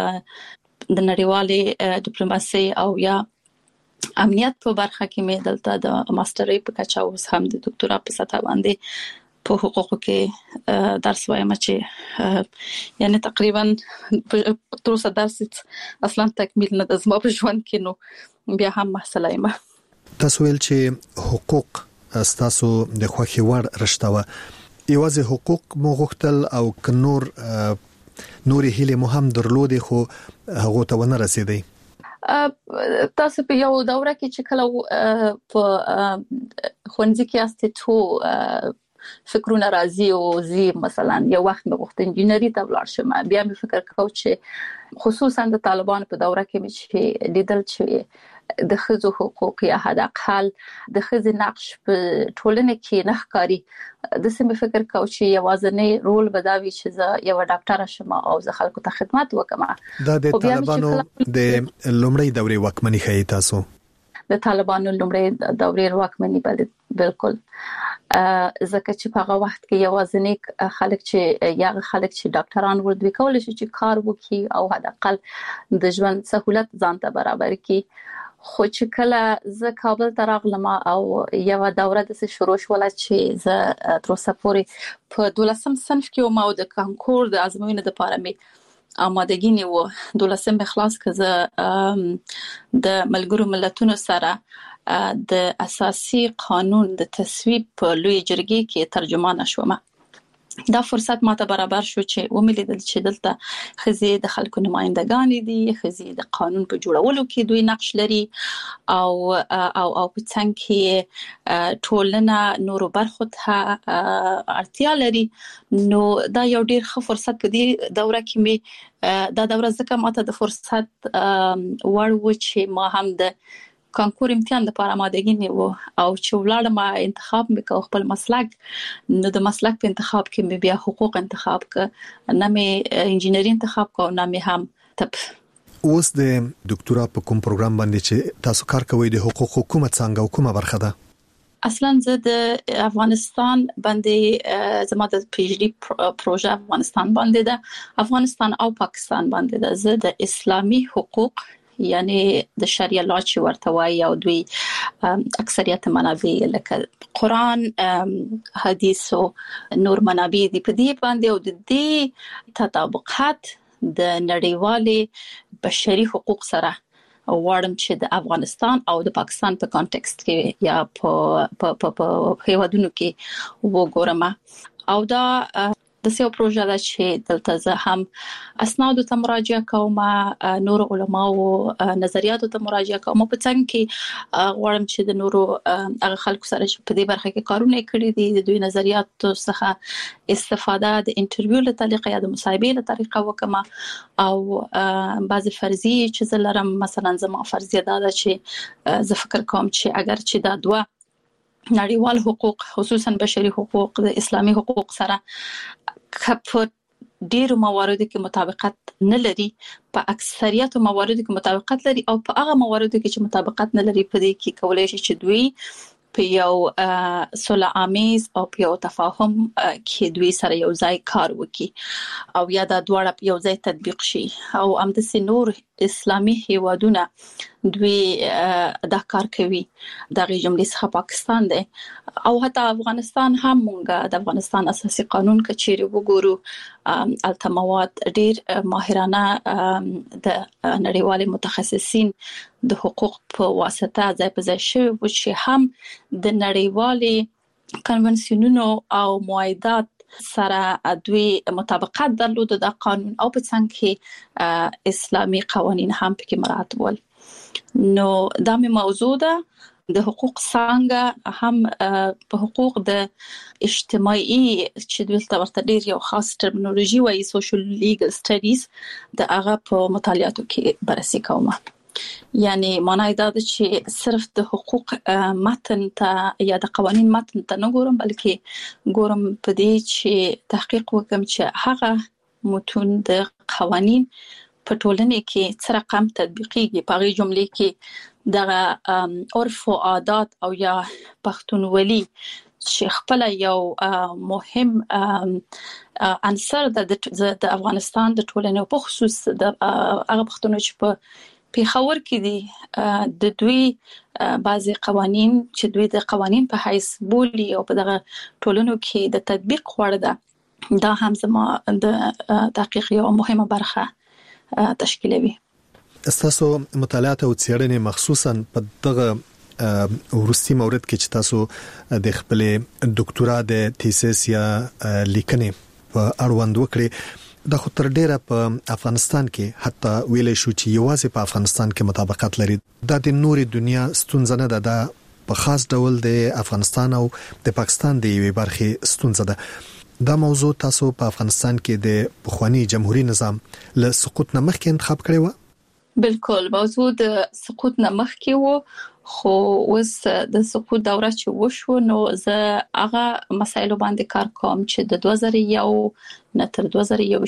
د نړیوالې ډیپلوماسي او یا امنیت په برخه کې مې دلته د ماسترۍ په کچه اوس هم د ډاکټرا په سطح باندې په حقوقو کې درس وایم، چې یعنی تقریبا تر اوسه درس اصلا تکمیل نه د زما په ژوند کې، نو بیا هم مسله یم. تاسو ویل چې حقوق تاسو د خوښي وړ رشته و، یوازې حقوق مو غوښتل او ک نور نورې هیله مو هم درلودې خو هغه ته ونه رسیدي؟ تاسو په یو دوره کې چې کله په ښوونځي کې یاست ته فکرونه راځي او زی مثلا یو وخت مې غوښتل انجینری ته ولاړ شم، بیا مې فکر کاوه چې خصوصا د طالبانو په دوره کې مې چې لیدل چې د ښځو حقوق یا حد اقل د ښځې نقش په ټولنه کې نه ښکاري. د سمې فکر کاوه چې یوازینی رول به دا وي چې زه یو ډاکټر شم او زه خلکو ته خدمت وکم. دا د طالبانو د لومړی دورې واکمنۍ ښیي تاسو؟ د طالبانو لومړی دورې واکمنۍ بالکل، ځکه چې په هغه وخت کې یوازینی خلک چې یا خلک چې ډاکټران ورته کولای شي چې کار وکړي او حد اقل د ژوند سہولت ځان ته برابر کړي. خو چې کله زه کابل ته راغلم او یو دوره د شروع شول چې زه تر اوسه پورې په دولسم صنف کې وم او د کانکور د ازموینې لپاره مې آمادګي نیو. دولسم خلاص کزه د ملګرو ملتونو سره د اساسي قانون د تصویب په لوی جرګې کې ترجمانه شوم. دا فرصت ماته برابر شو چې وملیدل چې دلته خزي د خلکو نمائندگان دي، خزي د قانون په جوړولو کې دوی نقش لري او او او په څنګه کې ټولنه نورو برخو ته اړتیا لري. نو دا یو ډیر ښه فرصت په دې دوره کې مې دا دوره ځکه ماته د فرصت وړ و چې ما هم د کانکور امتحان لپاره آمادګي نیو او چې ولاړم انتخاب وکاو خپل مسلک. نو د مسلک په انتخاب کې مې بیا حقوق انتخاب ک، نه مې انجینری انتخاب کو، نه مې هم طب. اوس د ډاکټرا په کوم پروګرام باندې چې تاسو کار کوئ د حقوق حکومت څنګه او کومه برخه ده؟ اصلا زه د افغانستان باندې زما د پی ایچ ډي پروژه افغانستان باندې ده، افغانستان او پاکستان باندې ده. زه د اسلامي حقوق یعنی د شریعه لا چې ورته وایي او دوی اکثریت منابع لکه قرآن، حدیث او نور منابع دي په دې باندې او د دې تطابقات د نړیوالې بشري حقوق سره وړم چې د افغانستان او د پاکستان په کانټکست کې یا په په په هیوادونو کې وګورم. او دا د سیو پروژه ده چې دلته زه هم اسناد ته مراجعه کوم، نور علماو نظریاتو ته مراجعه کوم، په څنګه کې غواړم چې د نورو هغه خلکو سره چې په دې برخه کې کارونه کړي دي د دوی نظریاتو څخه استفاده د انټرویو له طریقې یا د مصاحبې له طریقې وکم. او بعضی فرضیه چې زه لرم، مثلا زما فرضیه دا ده چې زه فکر کوم چې اگر چې دا دوه نړیوال حقوق خصوصا بشري حقوق د اسلامي حقوق سره په ډیرو مواردو کې مطابقت نه لري، په اکثریت مواردو کې مطابقت لري او په هغه مواردو کې چې مطابقت نه لري په دې کې کولای شي چې دوی په یو صلح آمیز او په یو تفاهم کې دوی سره یو ځای کار وکړي او یا دا دواړه یو ځای تطبیق شي او همداسې نور اسلامي هیوادونه دوی دا کار کوي دغه جملې څخه پاکستان دی او حتی افغانستان هم مونږ د افغانستان اساسي قانون کچېری وګورو التمواد ډیر ماهرانه د نړیوال متخصصین د حقوق په واسطه ځای په ځای شوی و چې هم د نړیوال کنونسیونونو او معاهدات سره دوی مطابقت درلود د قانون او په څنګ کې اسلامي قوانين هم پکې مراعات ول. نو دا مې موضوع ده د حقوق څنګه هم په حقوق د اجتماعي چې دلته ورته ډیر یو خاص ټرمینولوژي وایي سوشل لیګل سټډیز د هغه په مطالعاتو کې بررسي کوم. یعنی معنی دا ده چې صرف د حقوق متن ته یا د قوانين متن ته نه ګورم بلکې ګورم په دې چې تحقیق وکم چې هغه متون د قوانين په ټولنه کې څه رقم تطبیقيږي په هغه جملې کې د عرف او عادات او یا پښتونولي چې خپل یو مهم عنصر د افغانستان د ټولنې په خصوص د هغه پښتون چې په پیښور کې دي د دوی بعضي قوانين چې دوی د قوانين په حیث بولي او په دغه ټولنو کې د تطبیق وړ ده دا هم زما د تحقیق یو مهمه برخه تشکیلوي. تاسو مطالعات او څېړنې مخصوصا په دغه ورستي مورد کې چې تاسو د خپل ډاکټورا د تیسیس یا لیکنې په اړوند وکړي د خو تر ډیره په افغانستان کې حتی ویلې شو چې یوازې په افغانستان کې مطابقت لري د نوري دنیا ستونزه نه ده د په خاص ډول د افغانستان او د پاکستان د یوې برخې ستونزه ده. دا موضوع تاسو په افغانستان کې د پخوانی جمهوریت نظام له سقوط نه مخکې انتخاب کړی و؟ بالکل موضوع د سقوط نه مخکې و خو اوس د سقوط دوره چې وشو نو زه هغه مسایلو باندې کار کوم چې د دوه زره یو نه تر دوه زره یو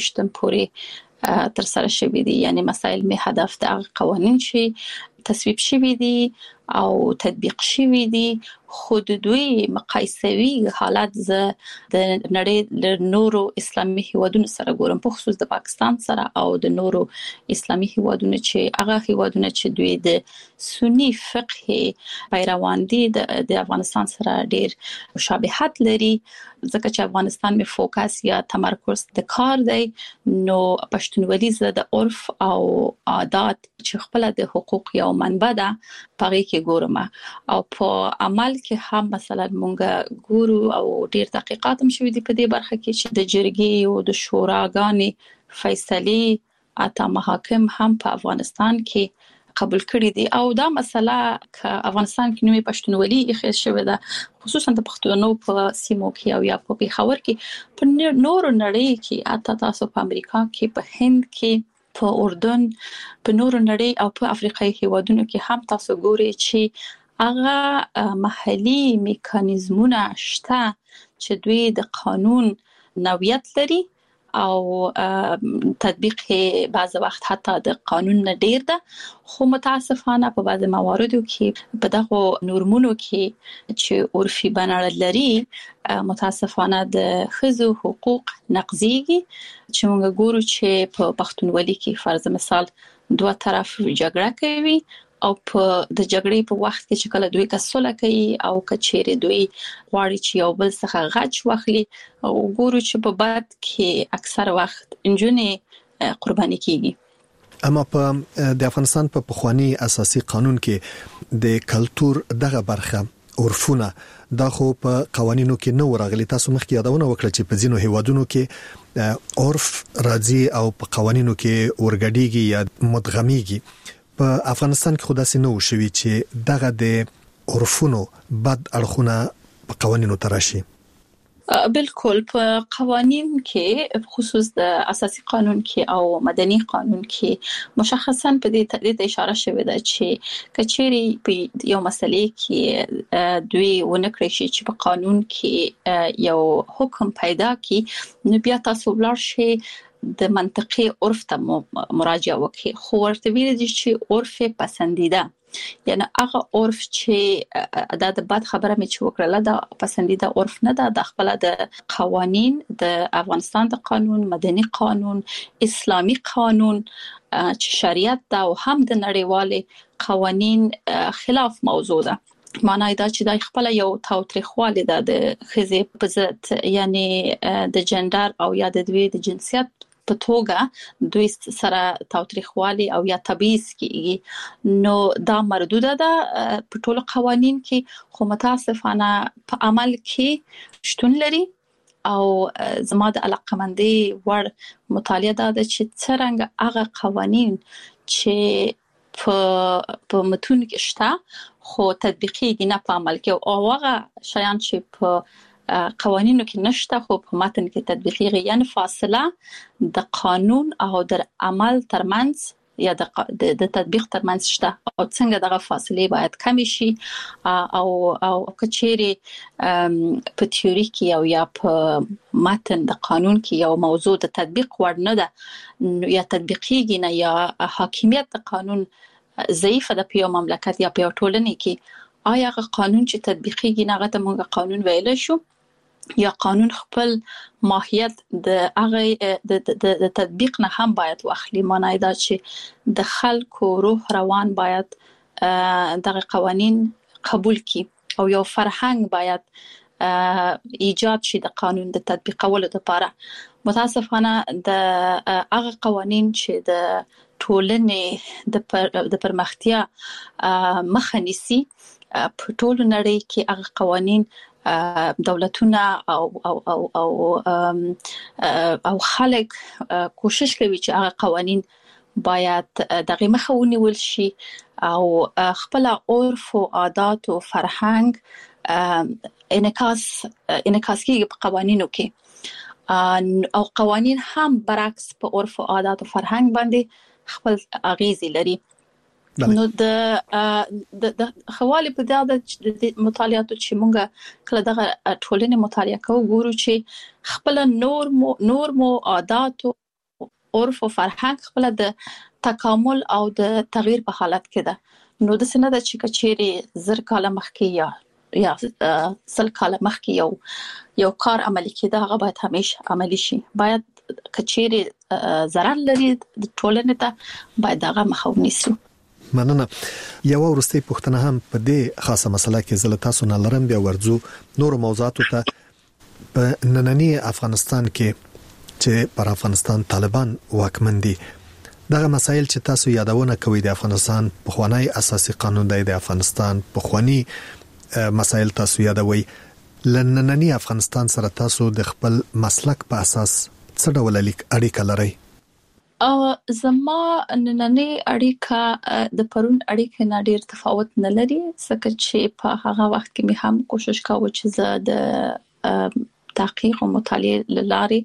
پورې تر سره شوي دي یعنی مسایل می هدف د قوانين چې تصویب شوي دي او تطبیق شوي دي خود دوی مقایسوي حالت ز د نړۍ د نورو اسلامي هیوادونو سره ګورم په خصوص د پاکستان سره او د نورو اسلامي هیوادونو چې هغه هیوادونه چې دوی د سنی فقه پیروان دي د افغانستان سره ډیر مشابهت لري ځکه چې افغانستان می فوکس یا تمرکز د کار دی نو پښتونولي ز د عرف او عادات چې خپل د حقوق یو منبع ده پاره کې ګورم او په عمل کې هم مثلا مونږ ګورو او ډیر تحقیقات هم شوي دي په دې برخه کې چې د جرګې او د شوراګانې فیصله اته محاکم هم په افغانستان کې قبول کړی دي او دا مسله ک افغانستان کې نوې پښتونولي اخیستل شوې ده خصوصا د پښتونو په سیمو کې او یا په پیښور کې په نورو نړۍ کې اته تاسو په امریکا کې په هند کې په اردن په نورو نړۍ او په افریقایي هیوادونو کې هم تاسو ګورئ چې هغه محلي میکانیزمونه شته چې دوی د قانون نوعیت لري او تطبیق بعض وخت حتی د قانون نه ډیر ده خو متاسفانه په بعض مواردو کې په دغه نورمونو کې چې عرفي بنړ لري متاسفانه د خزو حقوق نقضيږي چې موږ ګورو چې په پښتونولي کې فرض مثال دوه طرف جګړه کوي او په د جګړې په وخت کې چې کله دوی کسوله کوي او کچېره دوی غواړي چې یو بل څخه غچ واخلي او ګورو چې په بعد کې اکثر وخت انجونې قرباني کیږي. اما په د افغانستان په پخوانی اساسي قانون کې د کلچر دغه برخه عرفونه دا خو په قوانینو کې نو راغلي تاسو مخکې یادونه وکړه چې په ځینو هیوادونو کې عرف راځي او په قوانینو کې ورګډيږي یا مدغميږي په افغانستان کې خداسي نو شوي چې دغه د عرفونو بد اړخونه په قوانینو تراشي. بالکل په قوانین کې خصوص د اساسي قانون کې او مدني قانون کې مشخصا په دې تدید اشاره شوې ده چې کچېری په یو مسلې کې دوی ونکړي شي چې په قانون کې یو حکم پیدا کی نو بیا تاسو ولر شي د منطقي عرف ته مراجعه وکړي خو ورته ویل دي چې عرف پسندیده یعنی هغه عرف چې د بد خبره مې چې وکړه دا پسندیده عرف نه ده. د خپل د قوانین د افغانستان د قانون، مدني قانون، اسلامي قانون چې شریعت دا او هم د نړیوالې قوانین خلاف موضوع ده. معنی دا چې د خپل یو تاوتریخوالی ده د خزې په ضد، یعنی د جندر او یا د دوی د جنسیت په توګه دوی سره تاوتریخوالی او یا تبعیض کیږي. نو دا مردوده ده په ټولو قوانین کې، خو متاسفانه په عمل کې شتون لري. او زما د علاقمندي ور مطالعه ده چې څنګه هغه قوانین چې په په متون کې شته خو تطبیقي نه په عمل کې، او هغه شیان چې په قوانینو کې نشته خو په متن کې تطبیقي، یعنی فاصله د قانون او د عمل ترمنځ یا د د تطبیق ترمنځ شته، او څنګه دغه فاصله باید کم شي. او او کچېری په تیوري کې او یا په متن د قانون کې یو موضوع د تطبیق وړ نه ده یا تطبیقي نه، یا حاکمیت د قانون ضعیف ده په یو مملکت یا په یو ټولنه کې، آیا هغه قانون چې تطبیقي نه هغه ته موږ قانون ویل شو، یا قانون خپل ماهیت د هغه د تطبیق نه هم باید واخلي. معنی دا چې د خلکو روح روان باید دغه قوانین قبول کی، او یو فرهنګ باید ایجاد شي د قانون د تطبیقولو لپاره. متاسفانه د هغه قوانین چې د ټولنې د د پرمختیا مخه نیسي په ټولو نړۍ کې هغه قوانین دولتونه او او او او او خلک کوشش کوي چې هغه قوانین باید دغه مخه ونیول شي، او خپل عرف او عادات او فرهنګ انعکاس انعکاس کیږي په قوانینو کې، او قوانین هم برعکس په عرف او عادات او فرهنګ باندې خپل اغیزې لري. نو د د خوالي په دغه د مطالعاتو چې مونږه کله دغه ټولنې مطالعه کوو ګورو چې خپل نور مو نور مو عادت او عرف او فرهنګ خپل د تکامل او د تغییر په حالت کې ده. نو د سند چې کچېری زر کاله مخکې یا یا سل کاله مخکې یو یو کار عملي کېده هغه باید همیشه عملي شي. باید کچېری ضرر لري د ټولنې ته باید هغه مخه ونیسو. مننه. یو ورستي پښتنه هم په دې خاصه مسله کې زله تاسو نه لرم بیا ورځو نور موضوعاتو ته. په نننی افغانستان کې چې پر افغانستان طالبان واکمن دي، دغه مسایل چې تاسو یادونه کوي د افغانستان په خوانی اساسي قانون دی، د افغانستان په خوانی مسایل تاسو یادوي، لنننی افغانستان سره تاسو د خپل مسلک په اساس څه ډول اړیکه لرئ؟ او زما نننی اړیکه د پرون اړیکه نه ډیر تفاوت نه لري، ځکه چې په هغه وخت کې مې هم کوشش کاوه چې زه د تحقیق او مطالعه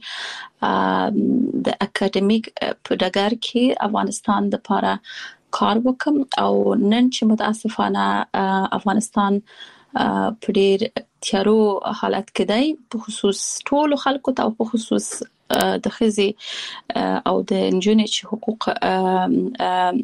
لارې د اکیډمیک په ډګر کې افغانستان د لپاره کار وکم. او نن چې متاسفانه افغانستان په ډیر تیارو حالت کې دی، په خصوص ټول خلکو ته، په خصوص د خزي او د انجونې چې حقوق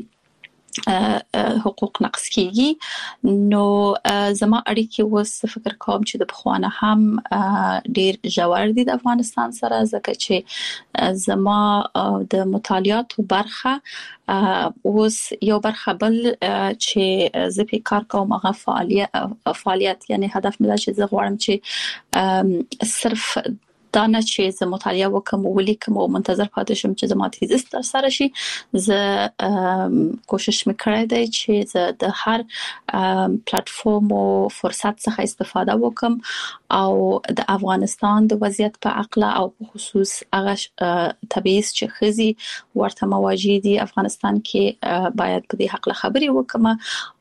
حقوق نقص کیږي. نو زما اړیکې وس فکر کوم چې د بخوانه هم ډیر ژور دي د افغانستان سره، ځکه چې زما د مطالعاتو برخه اوس یو برخه بل چې زه په کار کوم هغه فعالیت فعالیت یعنی هدف مې دا چې زه غواړم چې صرف دا نه چې زه مطالعه وکم او ولیکم او منتظر پاتې شم چې زما تیزس تر سره شي. زه کوشش میکړای دی چې زه د هر پلیټفارم او فرصت څخه استفاده وکم او د افغانستان د وضعیت په اړه او په خصوص هغه تبعیض چې خزي ورته مواجه دي افغانستان کې باید په دې حق خبري وکم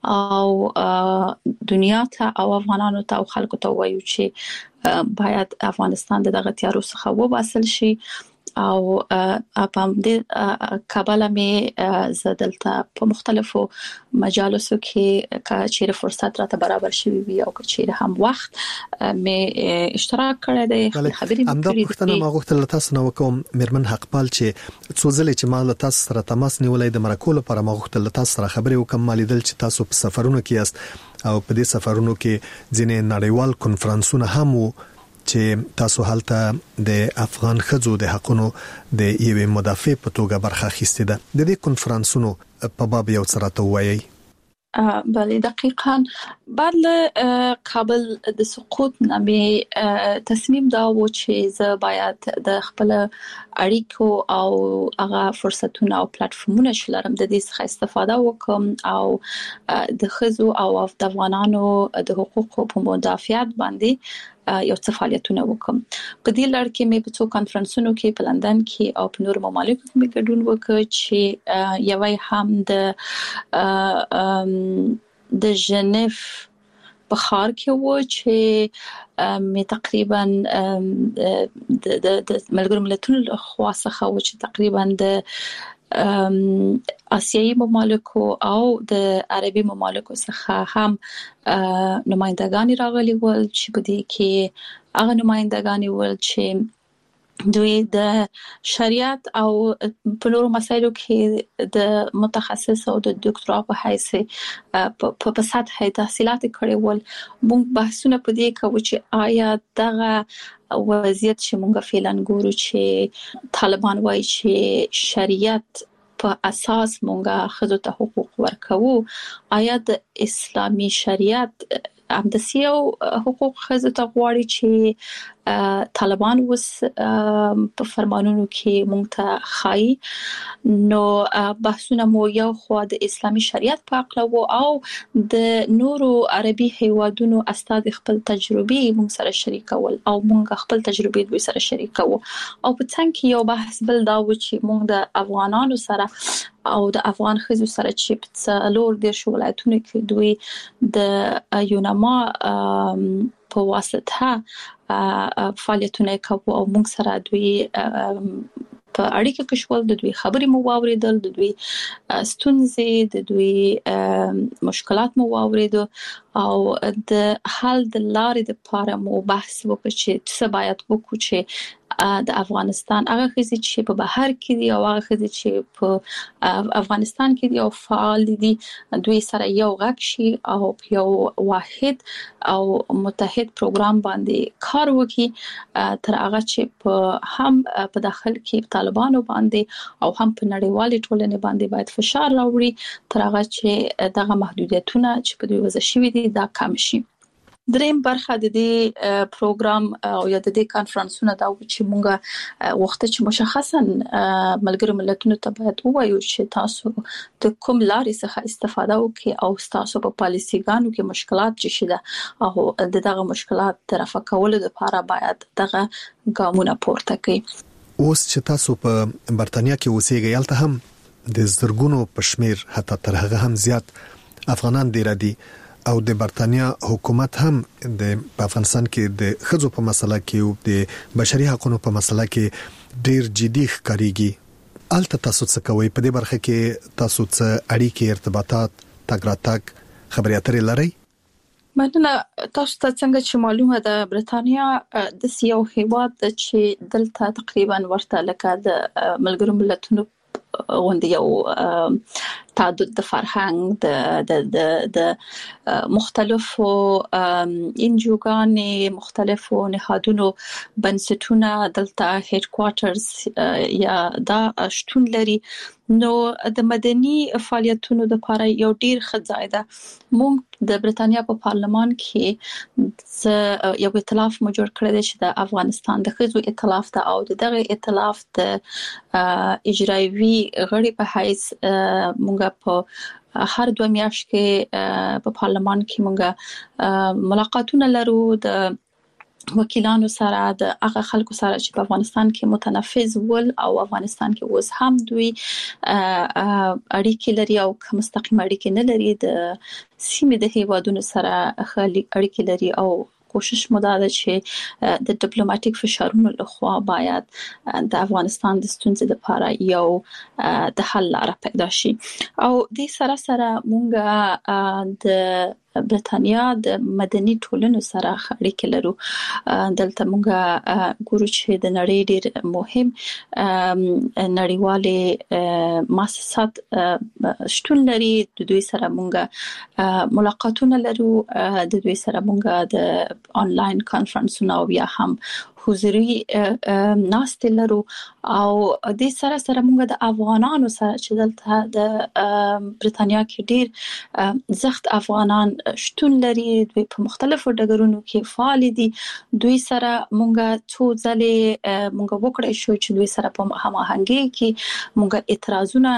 او دنیا ته او افغانانو ته او خلکو ته وایو چې باید افغانستان دغه تیارو څخه وباسل شي او په دې کابل مې زدلته په مختلفو مجالسو کې چې فرصت راته برابر شوی وي او چې هم وخت مې اشتراک کړی دی خبرې مې کړې دي. پښتنه ما غوښتل تاسو نو کوم مرمن حقپال چې څو ځله چې ما له تاسو سره تماس نیولای د مرکو لپاره ما غوښتل تاسو سره خبرې وکم. مالیدل چې تاسو په سفرونو کې یاست او په دې سفرونو کې ځینې نړیوال کنفرانسونه هم وو چې تاسو هلته د افغان خځو د حقونو د یوې مدافع په توګه برخه اخیستې ده. د دې کنفرانسونو په باب یو څه راته وایي؟ بله دقیقاً بعد له کابل د سقوط نامې تصمیم دا و چې زه باید د خپل اړیکو او هغه فرصتونه او پلیټفارمونه چې لرم د دې څخه استفاده وکم او د خځو او د افغانانو د حقوقو په مدافعت باندې یو څه فعالیتونه وکم. په دې لړ کې مې په څو کانفرنسونو کې په لندن کې او په نورو ممالکو کې مې ګډون وکړ چې یوه هم د د ژنیف په ښار کې و چې مې تقریبا د د ملګرو ملتونو له خوا څخه و چې تقریبا د آسیایي ممالکو او د عربي ممالکو څخه هم نمائندگان راغلي ول چې په دې کې هغه نمائندگان ول چې دوی د شریعت او په نورو مسایلو کې د متخصص او د ډاکټرا په حیث په سطح تحصیلات کړي ول. موږ بحثونه په دې کوو چې آیا دغه وضعیت چې موږ فعلا ګورو چې طالبان وایي چې شریعت په اساس مونږه خځو ته حقوق ورکوو، آیا د اسلامي شریعت هم د سیو حقوق خځو ته غواړي چې طالبان وس په فرمانونو کې مونږ ته خای؟ نو بحثونه مو یو خو د اسلامي شریعت په اړه وو او د نورو عربي هیوادونو استاد خپل تجربه مونږ سره شریکول او مونږ خپل تجربه دوی سره شریکو او په څنګه کې یو بحث بل دا و چې مونږ د افغانانو سره او د افغان خځو سره چې په څلور د ولایتونو کې دوی د یونما په واسطه فعالیتونه کوي او موږ سره دوی په اړیکه کې شول، د دوی خبرې مو واوریدل، د دوی ستونزې، د دوی مشکلات مو واوریدل او د حل د لارې لپاره مو بحث وکړ چې څه باید وکړو چې د افغانستان هغه خځې چې په بهر کې دي او هغه خځې چې په افغانستان کې دي او فعال دي دوی سره یو غږ شي او یو واحد او متحد پروګرام باندې کار وکړي تر هغه چې په هم په داخل کې طالبانو باندې او هم په نړیوالې ټولنې باندې باید فشار راوړي تر هغه چې دغه محدودیتونه چې په دوی وضع شوي دي دا کم شي. دریم برخه د دې پروګرام او یا د دې کانفرنسونو دا چې مونږه وخت چې مشخصا ملګرو ملتونو ته باید ووایو چې تاسو د کوم لارې څخه استفاده وکړئ او تاسو په پالیسيګانو کې مشکلات چې شته او دغه مشکلات طرفه کولو لپاره باید دغه ګامونه پورته کړئ. اوس چې تاسو په برتانیا کې اوسېږئ یالته هم د زرګونو پښمیر حتی تر هغه هم زیات افغانان دی ردی او د برتانیا حکومت هم د افغانستان کې د خځو په مسله کې او د بشري حقوقو په مسله کې ډیر جدي ښکاریږي. الته تاسو څه کوئ په دې برخه کې؟ تاسو څه اړیکې ارتباطات تګ راتګ خبرې اترې لرئ؟ مننه. تاسو ته څنګه چې معلومه ده برتانیا د سیو هیواد چې دلته تقریبا ورته لکه د ملګرو ملتونو غونډه یو تعدد د فرهنګ د د د مختلفو انجوګانې مختلفو نهادونو بنسټونه دلته هډ کوارټرز یا دا شتون لري. نو د مدني فعالیتونو لپاره یو ډیر ښه ځای ده. موږ د برتانیا په پارلمان کې یو ائتلاف مو جوړ کړی دی چې د افغانستان د خځو ائتلاف ته او دغه ائتلاف د اجرایوي غړي په حیث موږ په هر دوه میاشتې کې په پارلمان کې موږ ملاقاتونه لرو د وکیلانو سره، د هغه خلکو سره چې په افغانستان کې متنفذ ول او افغانستان کې اوس هم دوی اړیکې لري او مستقیم اړیکې نه لري، د سیمې د هیوادونو سره اړیکې لري او کوشش مو دا چې د ډیپلوماټیک فشارونو لخوا باید د افغانستان د ستونزې لپاره یو د حل لاره پیدا شي او د سره سره مونږه د برتانیا د مدني ټولنو سره اړیکې لرو. دلته مونږه ګورو چې د نړۍ ډېر مهم نړیوالې مؤسسات شتون لري. د دوی سره مونږه ملاقاتونه لرو، د دوی سره مونږه د آنلاین کانفرنسونه او یا هم حضوري ناست لرو او د سره سره مونږ د افغانانو سره چې دلته د برتانیا کې ډیر زخت افغانان شتون لري، دوی په مختلفو ډګرونو کې فعال دي. دوی سره مونږ څو ځلې مونږ وکړای شو چې دوی سره په هماهنګي کې مونږ اعتراضونه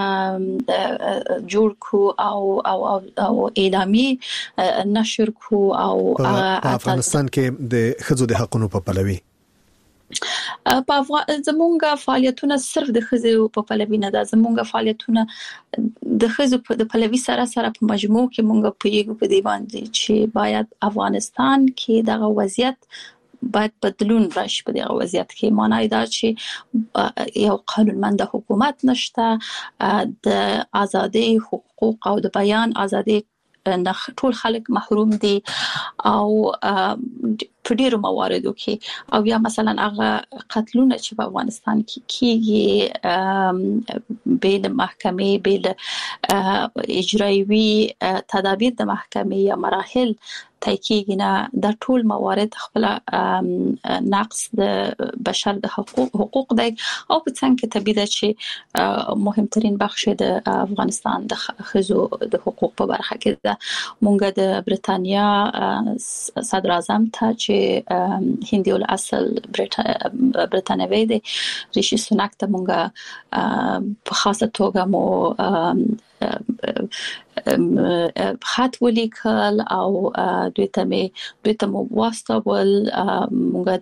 جوړ کو او او او اعلامی نشر کو او په افغانستان کې د ښځو د حقوقو په پلوي په افغان زمونږه فعالیتونه صرف د ښځو په پلوي نه ده. زمونږه فعالیتونه د ښځو د پلوي سره سره په مجموع کې مونږ په یو په دی باندې چې باید افغانستان کې دغه وضعیت باید بدلون راشي. په دغه وضعیت کې معنی دا چې یو قانونمند حکومت نشته، د ازادي حقوق او د بیان ازادي ټول خلک محروم دي او په ډیرو مواردو کې او یا مثلا هغه قتلونه چې په افغانستان کې کیږي بیل محکمې بیل اجرایوي تدابیر د محکمې یا مراحل تحقیق نه د ټول موارد خپل نقص د بشر د حقوق حقوق دی او په څنګه کې طبيعي ده چې مهمترین بخش د افغانستان د ښځو د حقوق په برخه کې ده. مونږ د برتانیا صدر اعظم ته چې هندي الاصل برتانوي دی ریشي سوناک ته مونږ په خاصه توګه مو خط ولیکل او دوی ته می دوی ته مو واستول. مونږ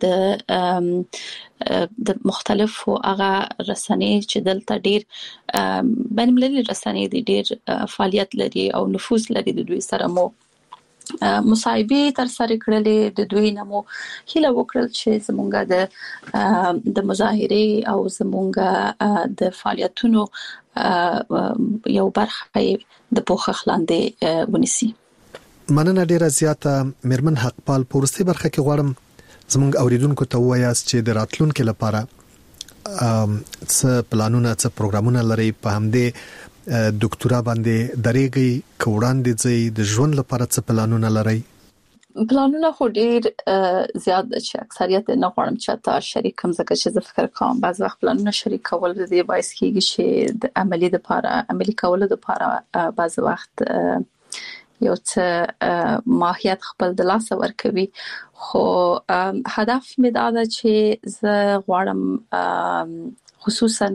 د د مختلفو هغه رسنۍ چې دلته ډیر بین المللي رسنۍ دي ډیر فعالیت لري او نفوذ لري، د دوی سره مو مصاحبه تر سره کړلې. د دوی نمو هیله وکړل چې زمونږه د د مظاهره او زمونږه د فعالیتونو یو برخه د پوښښ لاندې ونیسي. مننه ډیره زیاته میرمن حقپال. پورستي برخه کې غواړم زمونږ اوریدونکو ته وایاست چې د راتلونکو لپاره څه پلانونه څه پروګرامونه لري، په همدې ډاکټورا باندې درېږي کوړان دي د ژوند لپاره څه پلانونه لري؟ پلانونه خو ډیر زیات چې اکثریت نه غواړم چې تا شریک کوم ځکه چې زه فکر کوم بعض وخت پلانونه شریک کول د دې باعث کیږي چې د عملی لپاره عملی کول لپاره بعض وخت یو څه ماهیت خپل د لاس ورکوي. خو هدف مې دا ده چې زه غواړم خصوصا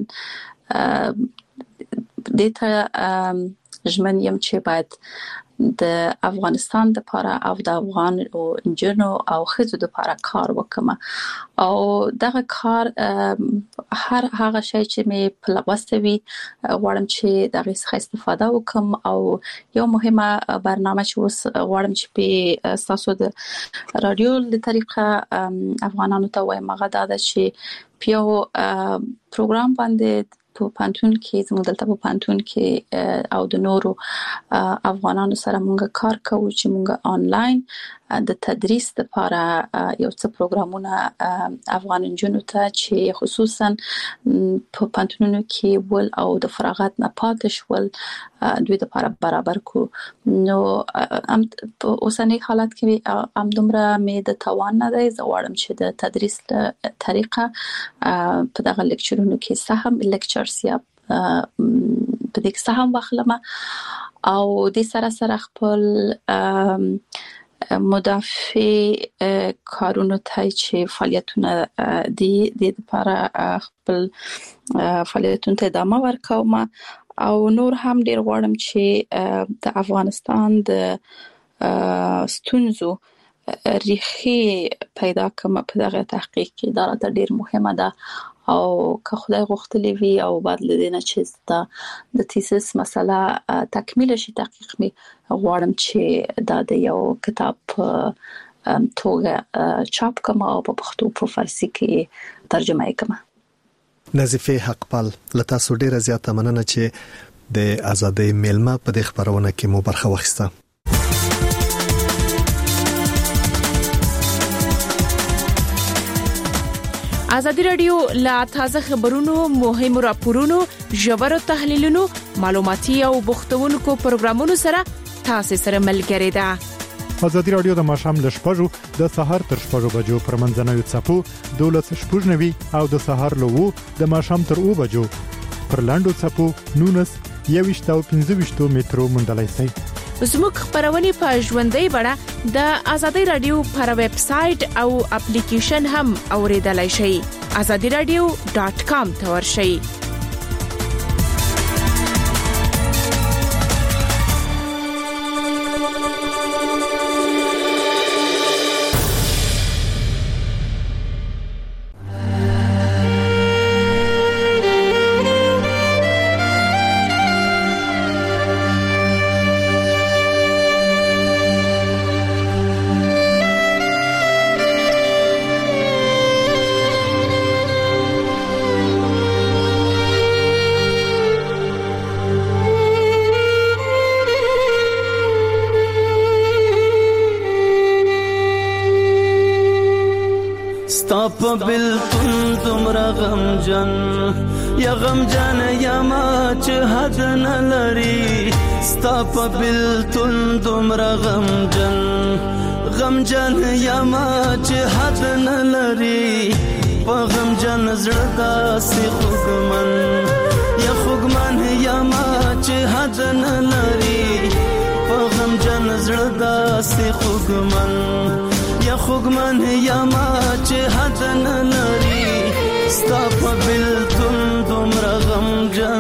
دته ژمن یم چې باید د افغانستان لپاره او د افغان او انجنونو او خځو لپاره کار وکم او دغه کار هر هغه شی چې مې په لوستوي غواړم چې دغه څخه استفاده وکم او یو مهمه برنامه چې اوس غواړم چې په تاسو د رادیو د طریقه افغانانو ته وایم هغه دا ده چې په یو پروګرام باندې په پانتون کې زموږ دلته په پانتون کې او د نورو افغانانو سره مونږ کار کوو چې مونږ آنلاین د تدریس لپاره یو څه پروګرامونه افغان جنونو ته چې خصوصا په پانتونونو کې ول او د فراغت نه پاتې شول دوی لپاره برابر کو. نو ام په اوسنۍ حالت کې ام دومره مې د توان نه دی. زه غواړم چې د تدریس طریقه په دغه لیکچرونو کې سهم لیکچرز یا په دې کې سهم واخلم او د سره سره خپل مدافع کارونو ته چې فعالیتونه دي د لپاره خپل فعالیتونو ته ادامه ورکوم او نور هم ډیر غواړم چې د افغانستان د ستونزو ریښې پیدا کوم په دغه تحقیق کې دا راته ډیر مهمه ده او که خدای غوښتلی وي او بعد لدینه چې دا د تیسیس مسله تکمیل شي تحقیق می غواړم چې دا د یو کتاب توګه چاپ کوم او په پښتو په فارسی کې ترجمه کوم. نظیفه حقپال لتا سو ډیره زیاته مننه چې د ازادۍ میلمه په د خبرونه کې مو برخه واخیسته. ازادي رادیو لا تازه خبرونو، مهمو راپورونو، ژورو تحلیلونو، معلوماتي او بوختونکو پروګرامونو سره تاسو سره ملګری ده. ازادي رادیو د ماشام ل شپږو د سهار تر شپږو بجو پر منځنوي چپو دولس شپږنوي او د سهار له وو د ماشام تر او بجو پر لاندو چپو نونس یويشت او پنځه مترو مندلای سي. زموږ خبرونه په ژوندۍ بڼه د ازادي رادیو پر ویب سټ او اپلیکیشن هم اوریدلای شئ. azadi radio dot com ته ورشئ. ستاپ بلتون تمرا غم جن یا غم جن یا ما چه حد نلری. ستاپ بلتون تمرا غم جن غم جن یا ما چه حد نلری. پا غم جن زردا سی خوگمن یا خوگمن یا ما چه حد نلری. پا غم جن زردا سی خوگمن یا خوگمن یا ما چه حد نلری. ستا په بلتون دومره غم جن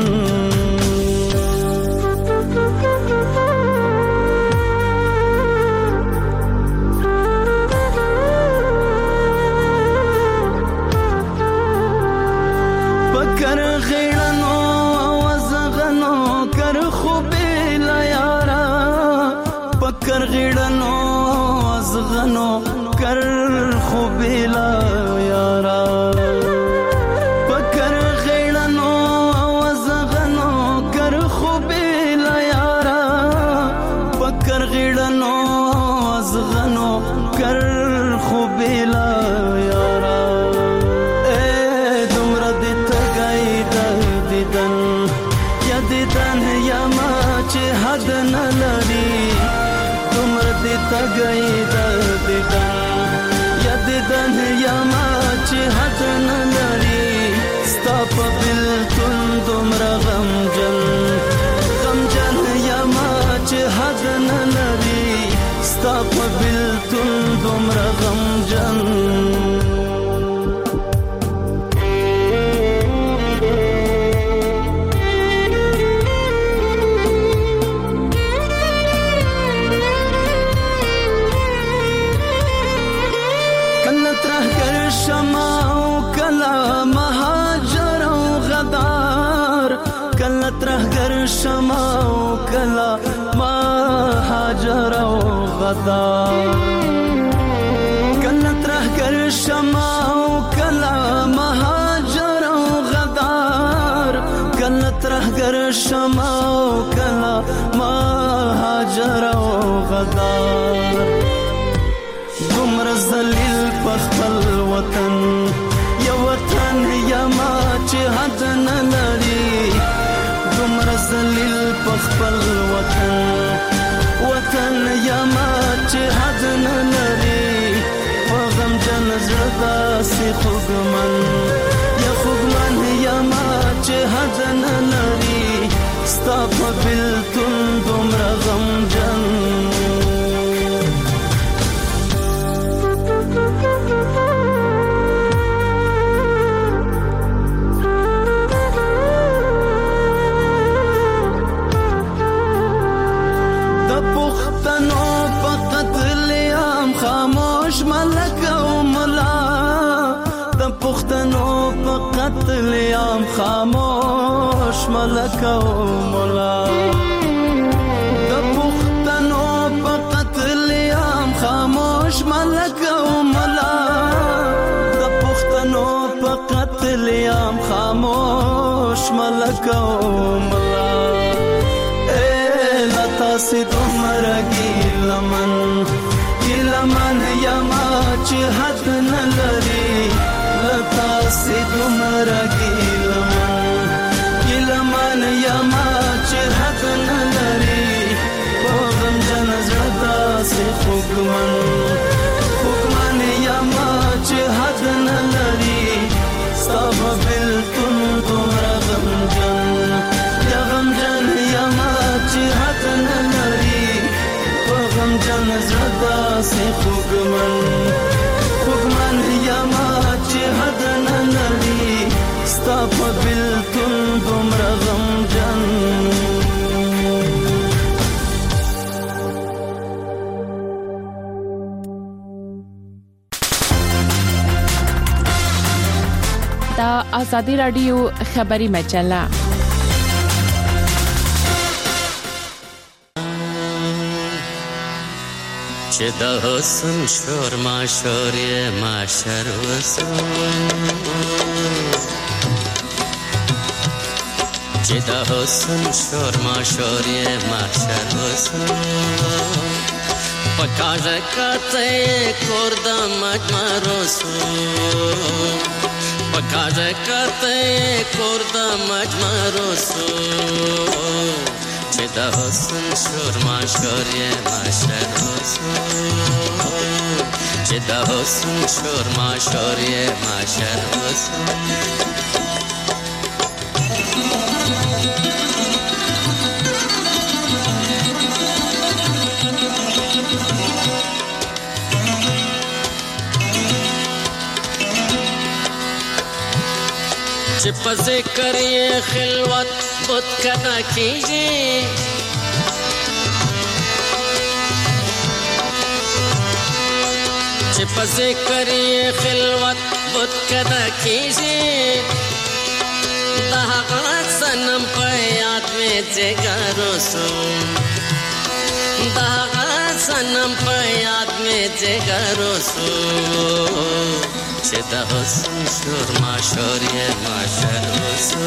پکر غیرنو وزغنو کر خوبی لیارا. پکر غیرنو وزغنو کر خوبیلا یارا. پکر غیرنو وزغنو کر خوبیلا یارا. پکر غیرنو وزغنو کر خوبیلا یارا. اے دمرا دیتا گئی در دیدن یا دیدن یا ما چه حد نلری. دمرا دیتا گئی در دیدن دیدن یا ما چه حد نلری. ستا په بلتون دومره غم جن غم جن یا ما چه حد نلری. ستا په بلتون دومره غم جن شما و کلا مهاجر و غدار. کلت ره گر شما و کلا مهاجر و غدار. کلت ره گر شما و کلا مهاجر و غدار. گمر ذلیل پخپل وطن یا وطن یا ما چه حد نلری. گمر ذلیل پخپل وطن وطن یا ما چه حد نلری. غم جن زړه سی خوګمن یا خوګمن یا ما چه حد نلری. ستا په بلتون دومره غم جن خاموش ملک او ملا. د پښتنو په قتل عام خاموش ملک او ملا. د پښتنو په قتل عام خاموش ملک ملکه او ملا اے لتا سي دومره ګیلمن ګیلمن یما چې حد نه لري لتا سي دومره ګیلمن ګیلمن یما چې حد نه لري په غم جن زړه سي خوګمن خوګمن یما چې حد نه لري سب بلتون دومره غمجن یا غمجن یما چې حد نه لري په غمجن زړه سي خوګمن خوګمن یما چې حد نه لري سب بلتون دومره غمجن دا آزادی رادیو خبری مجله چې د حسن شور ما شور یې معشر وسو چې د حسن شور ما شور یې معشر وسو پکاژه کته کور د مجمع رسو پکاژه کته کور د مجمع رسو چې د حسن شور ما شور یې معشر وسو چې د حسن شور ما شور یې معشر وسو چې په ذکر یې خلوت بت کنا کیږي چې په ذکر یې خلوت بت کنا کیږي د هغه صنم په یاد مې جګر وسو د هغه صنم په یاد مې جګر وسو چې د حسن شور ما شور یې معشر وسو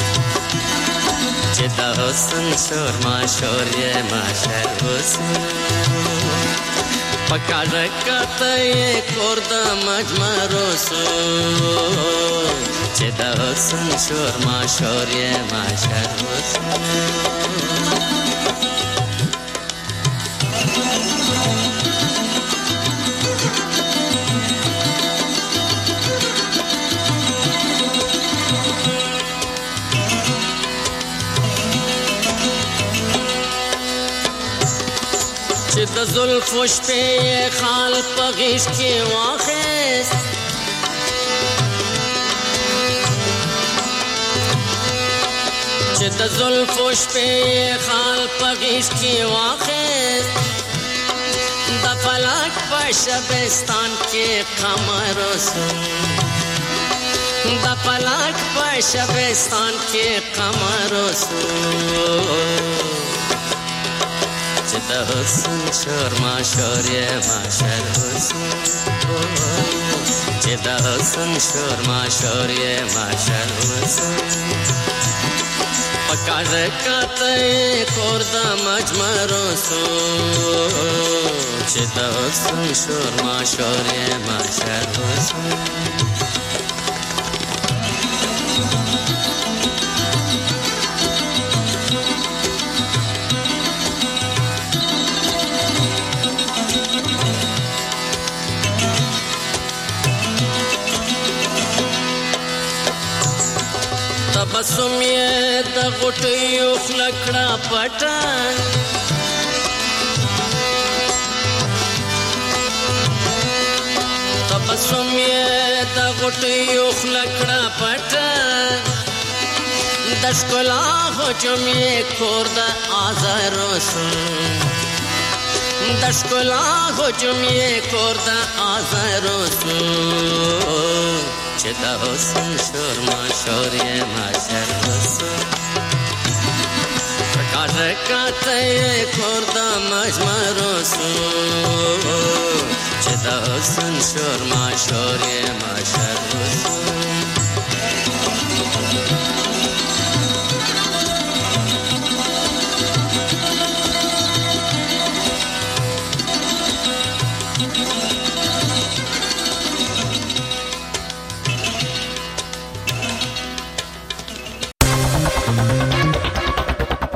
چې د حسن شور ما شور یې معشر وسو پکاژه کته یې کور د مجمع رسو چې د حسن شور ما شور یې معشر وسو چې د زلفو شپې خال په غیږ کې واخیست چې د زلفو شپې خال په غیږ کې واخیست د فلک په شبستان کې قمر وسو د فلک په شبستان کې قمر وسو چې د حسن شور ما شور یې معشر وسو چې د حسن شور ما شور یې معشر وسو پکاژه کته کور د مجمع رسو چې د حسن شور ما شور یې معشر وسو تبسم یې د غټیو خلکړه پټه تبسم یې د غټیو خلکړه پټه د ښکلا هجوم یې کور د آزار وسو د ښکلا هجوم یې کور د آزار وسو چې د حسن شور ما شور یې معشر وسو پکاژه کته کور د مجمع رسو چې د حسن شور ما شور یې معشر وسو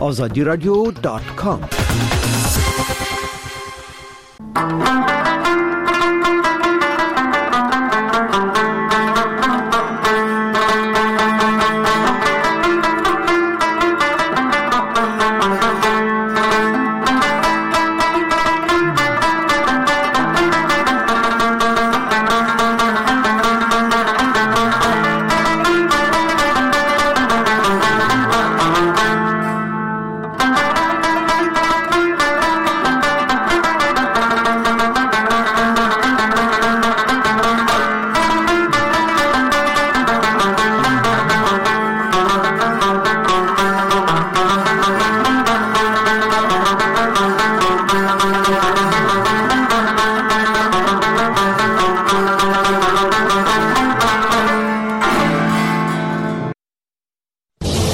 azadi radio ډاټ کام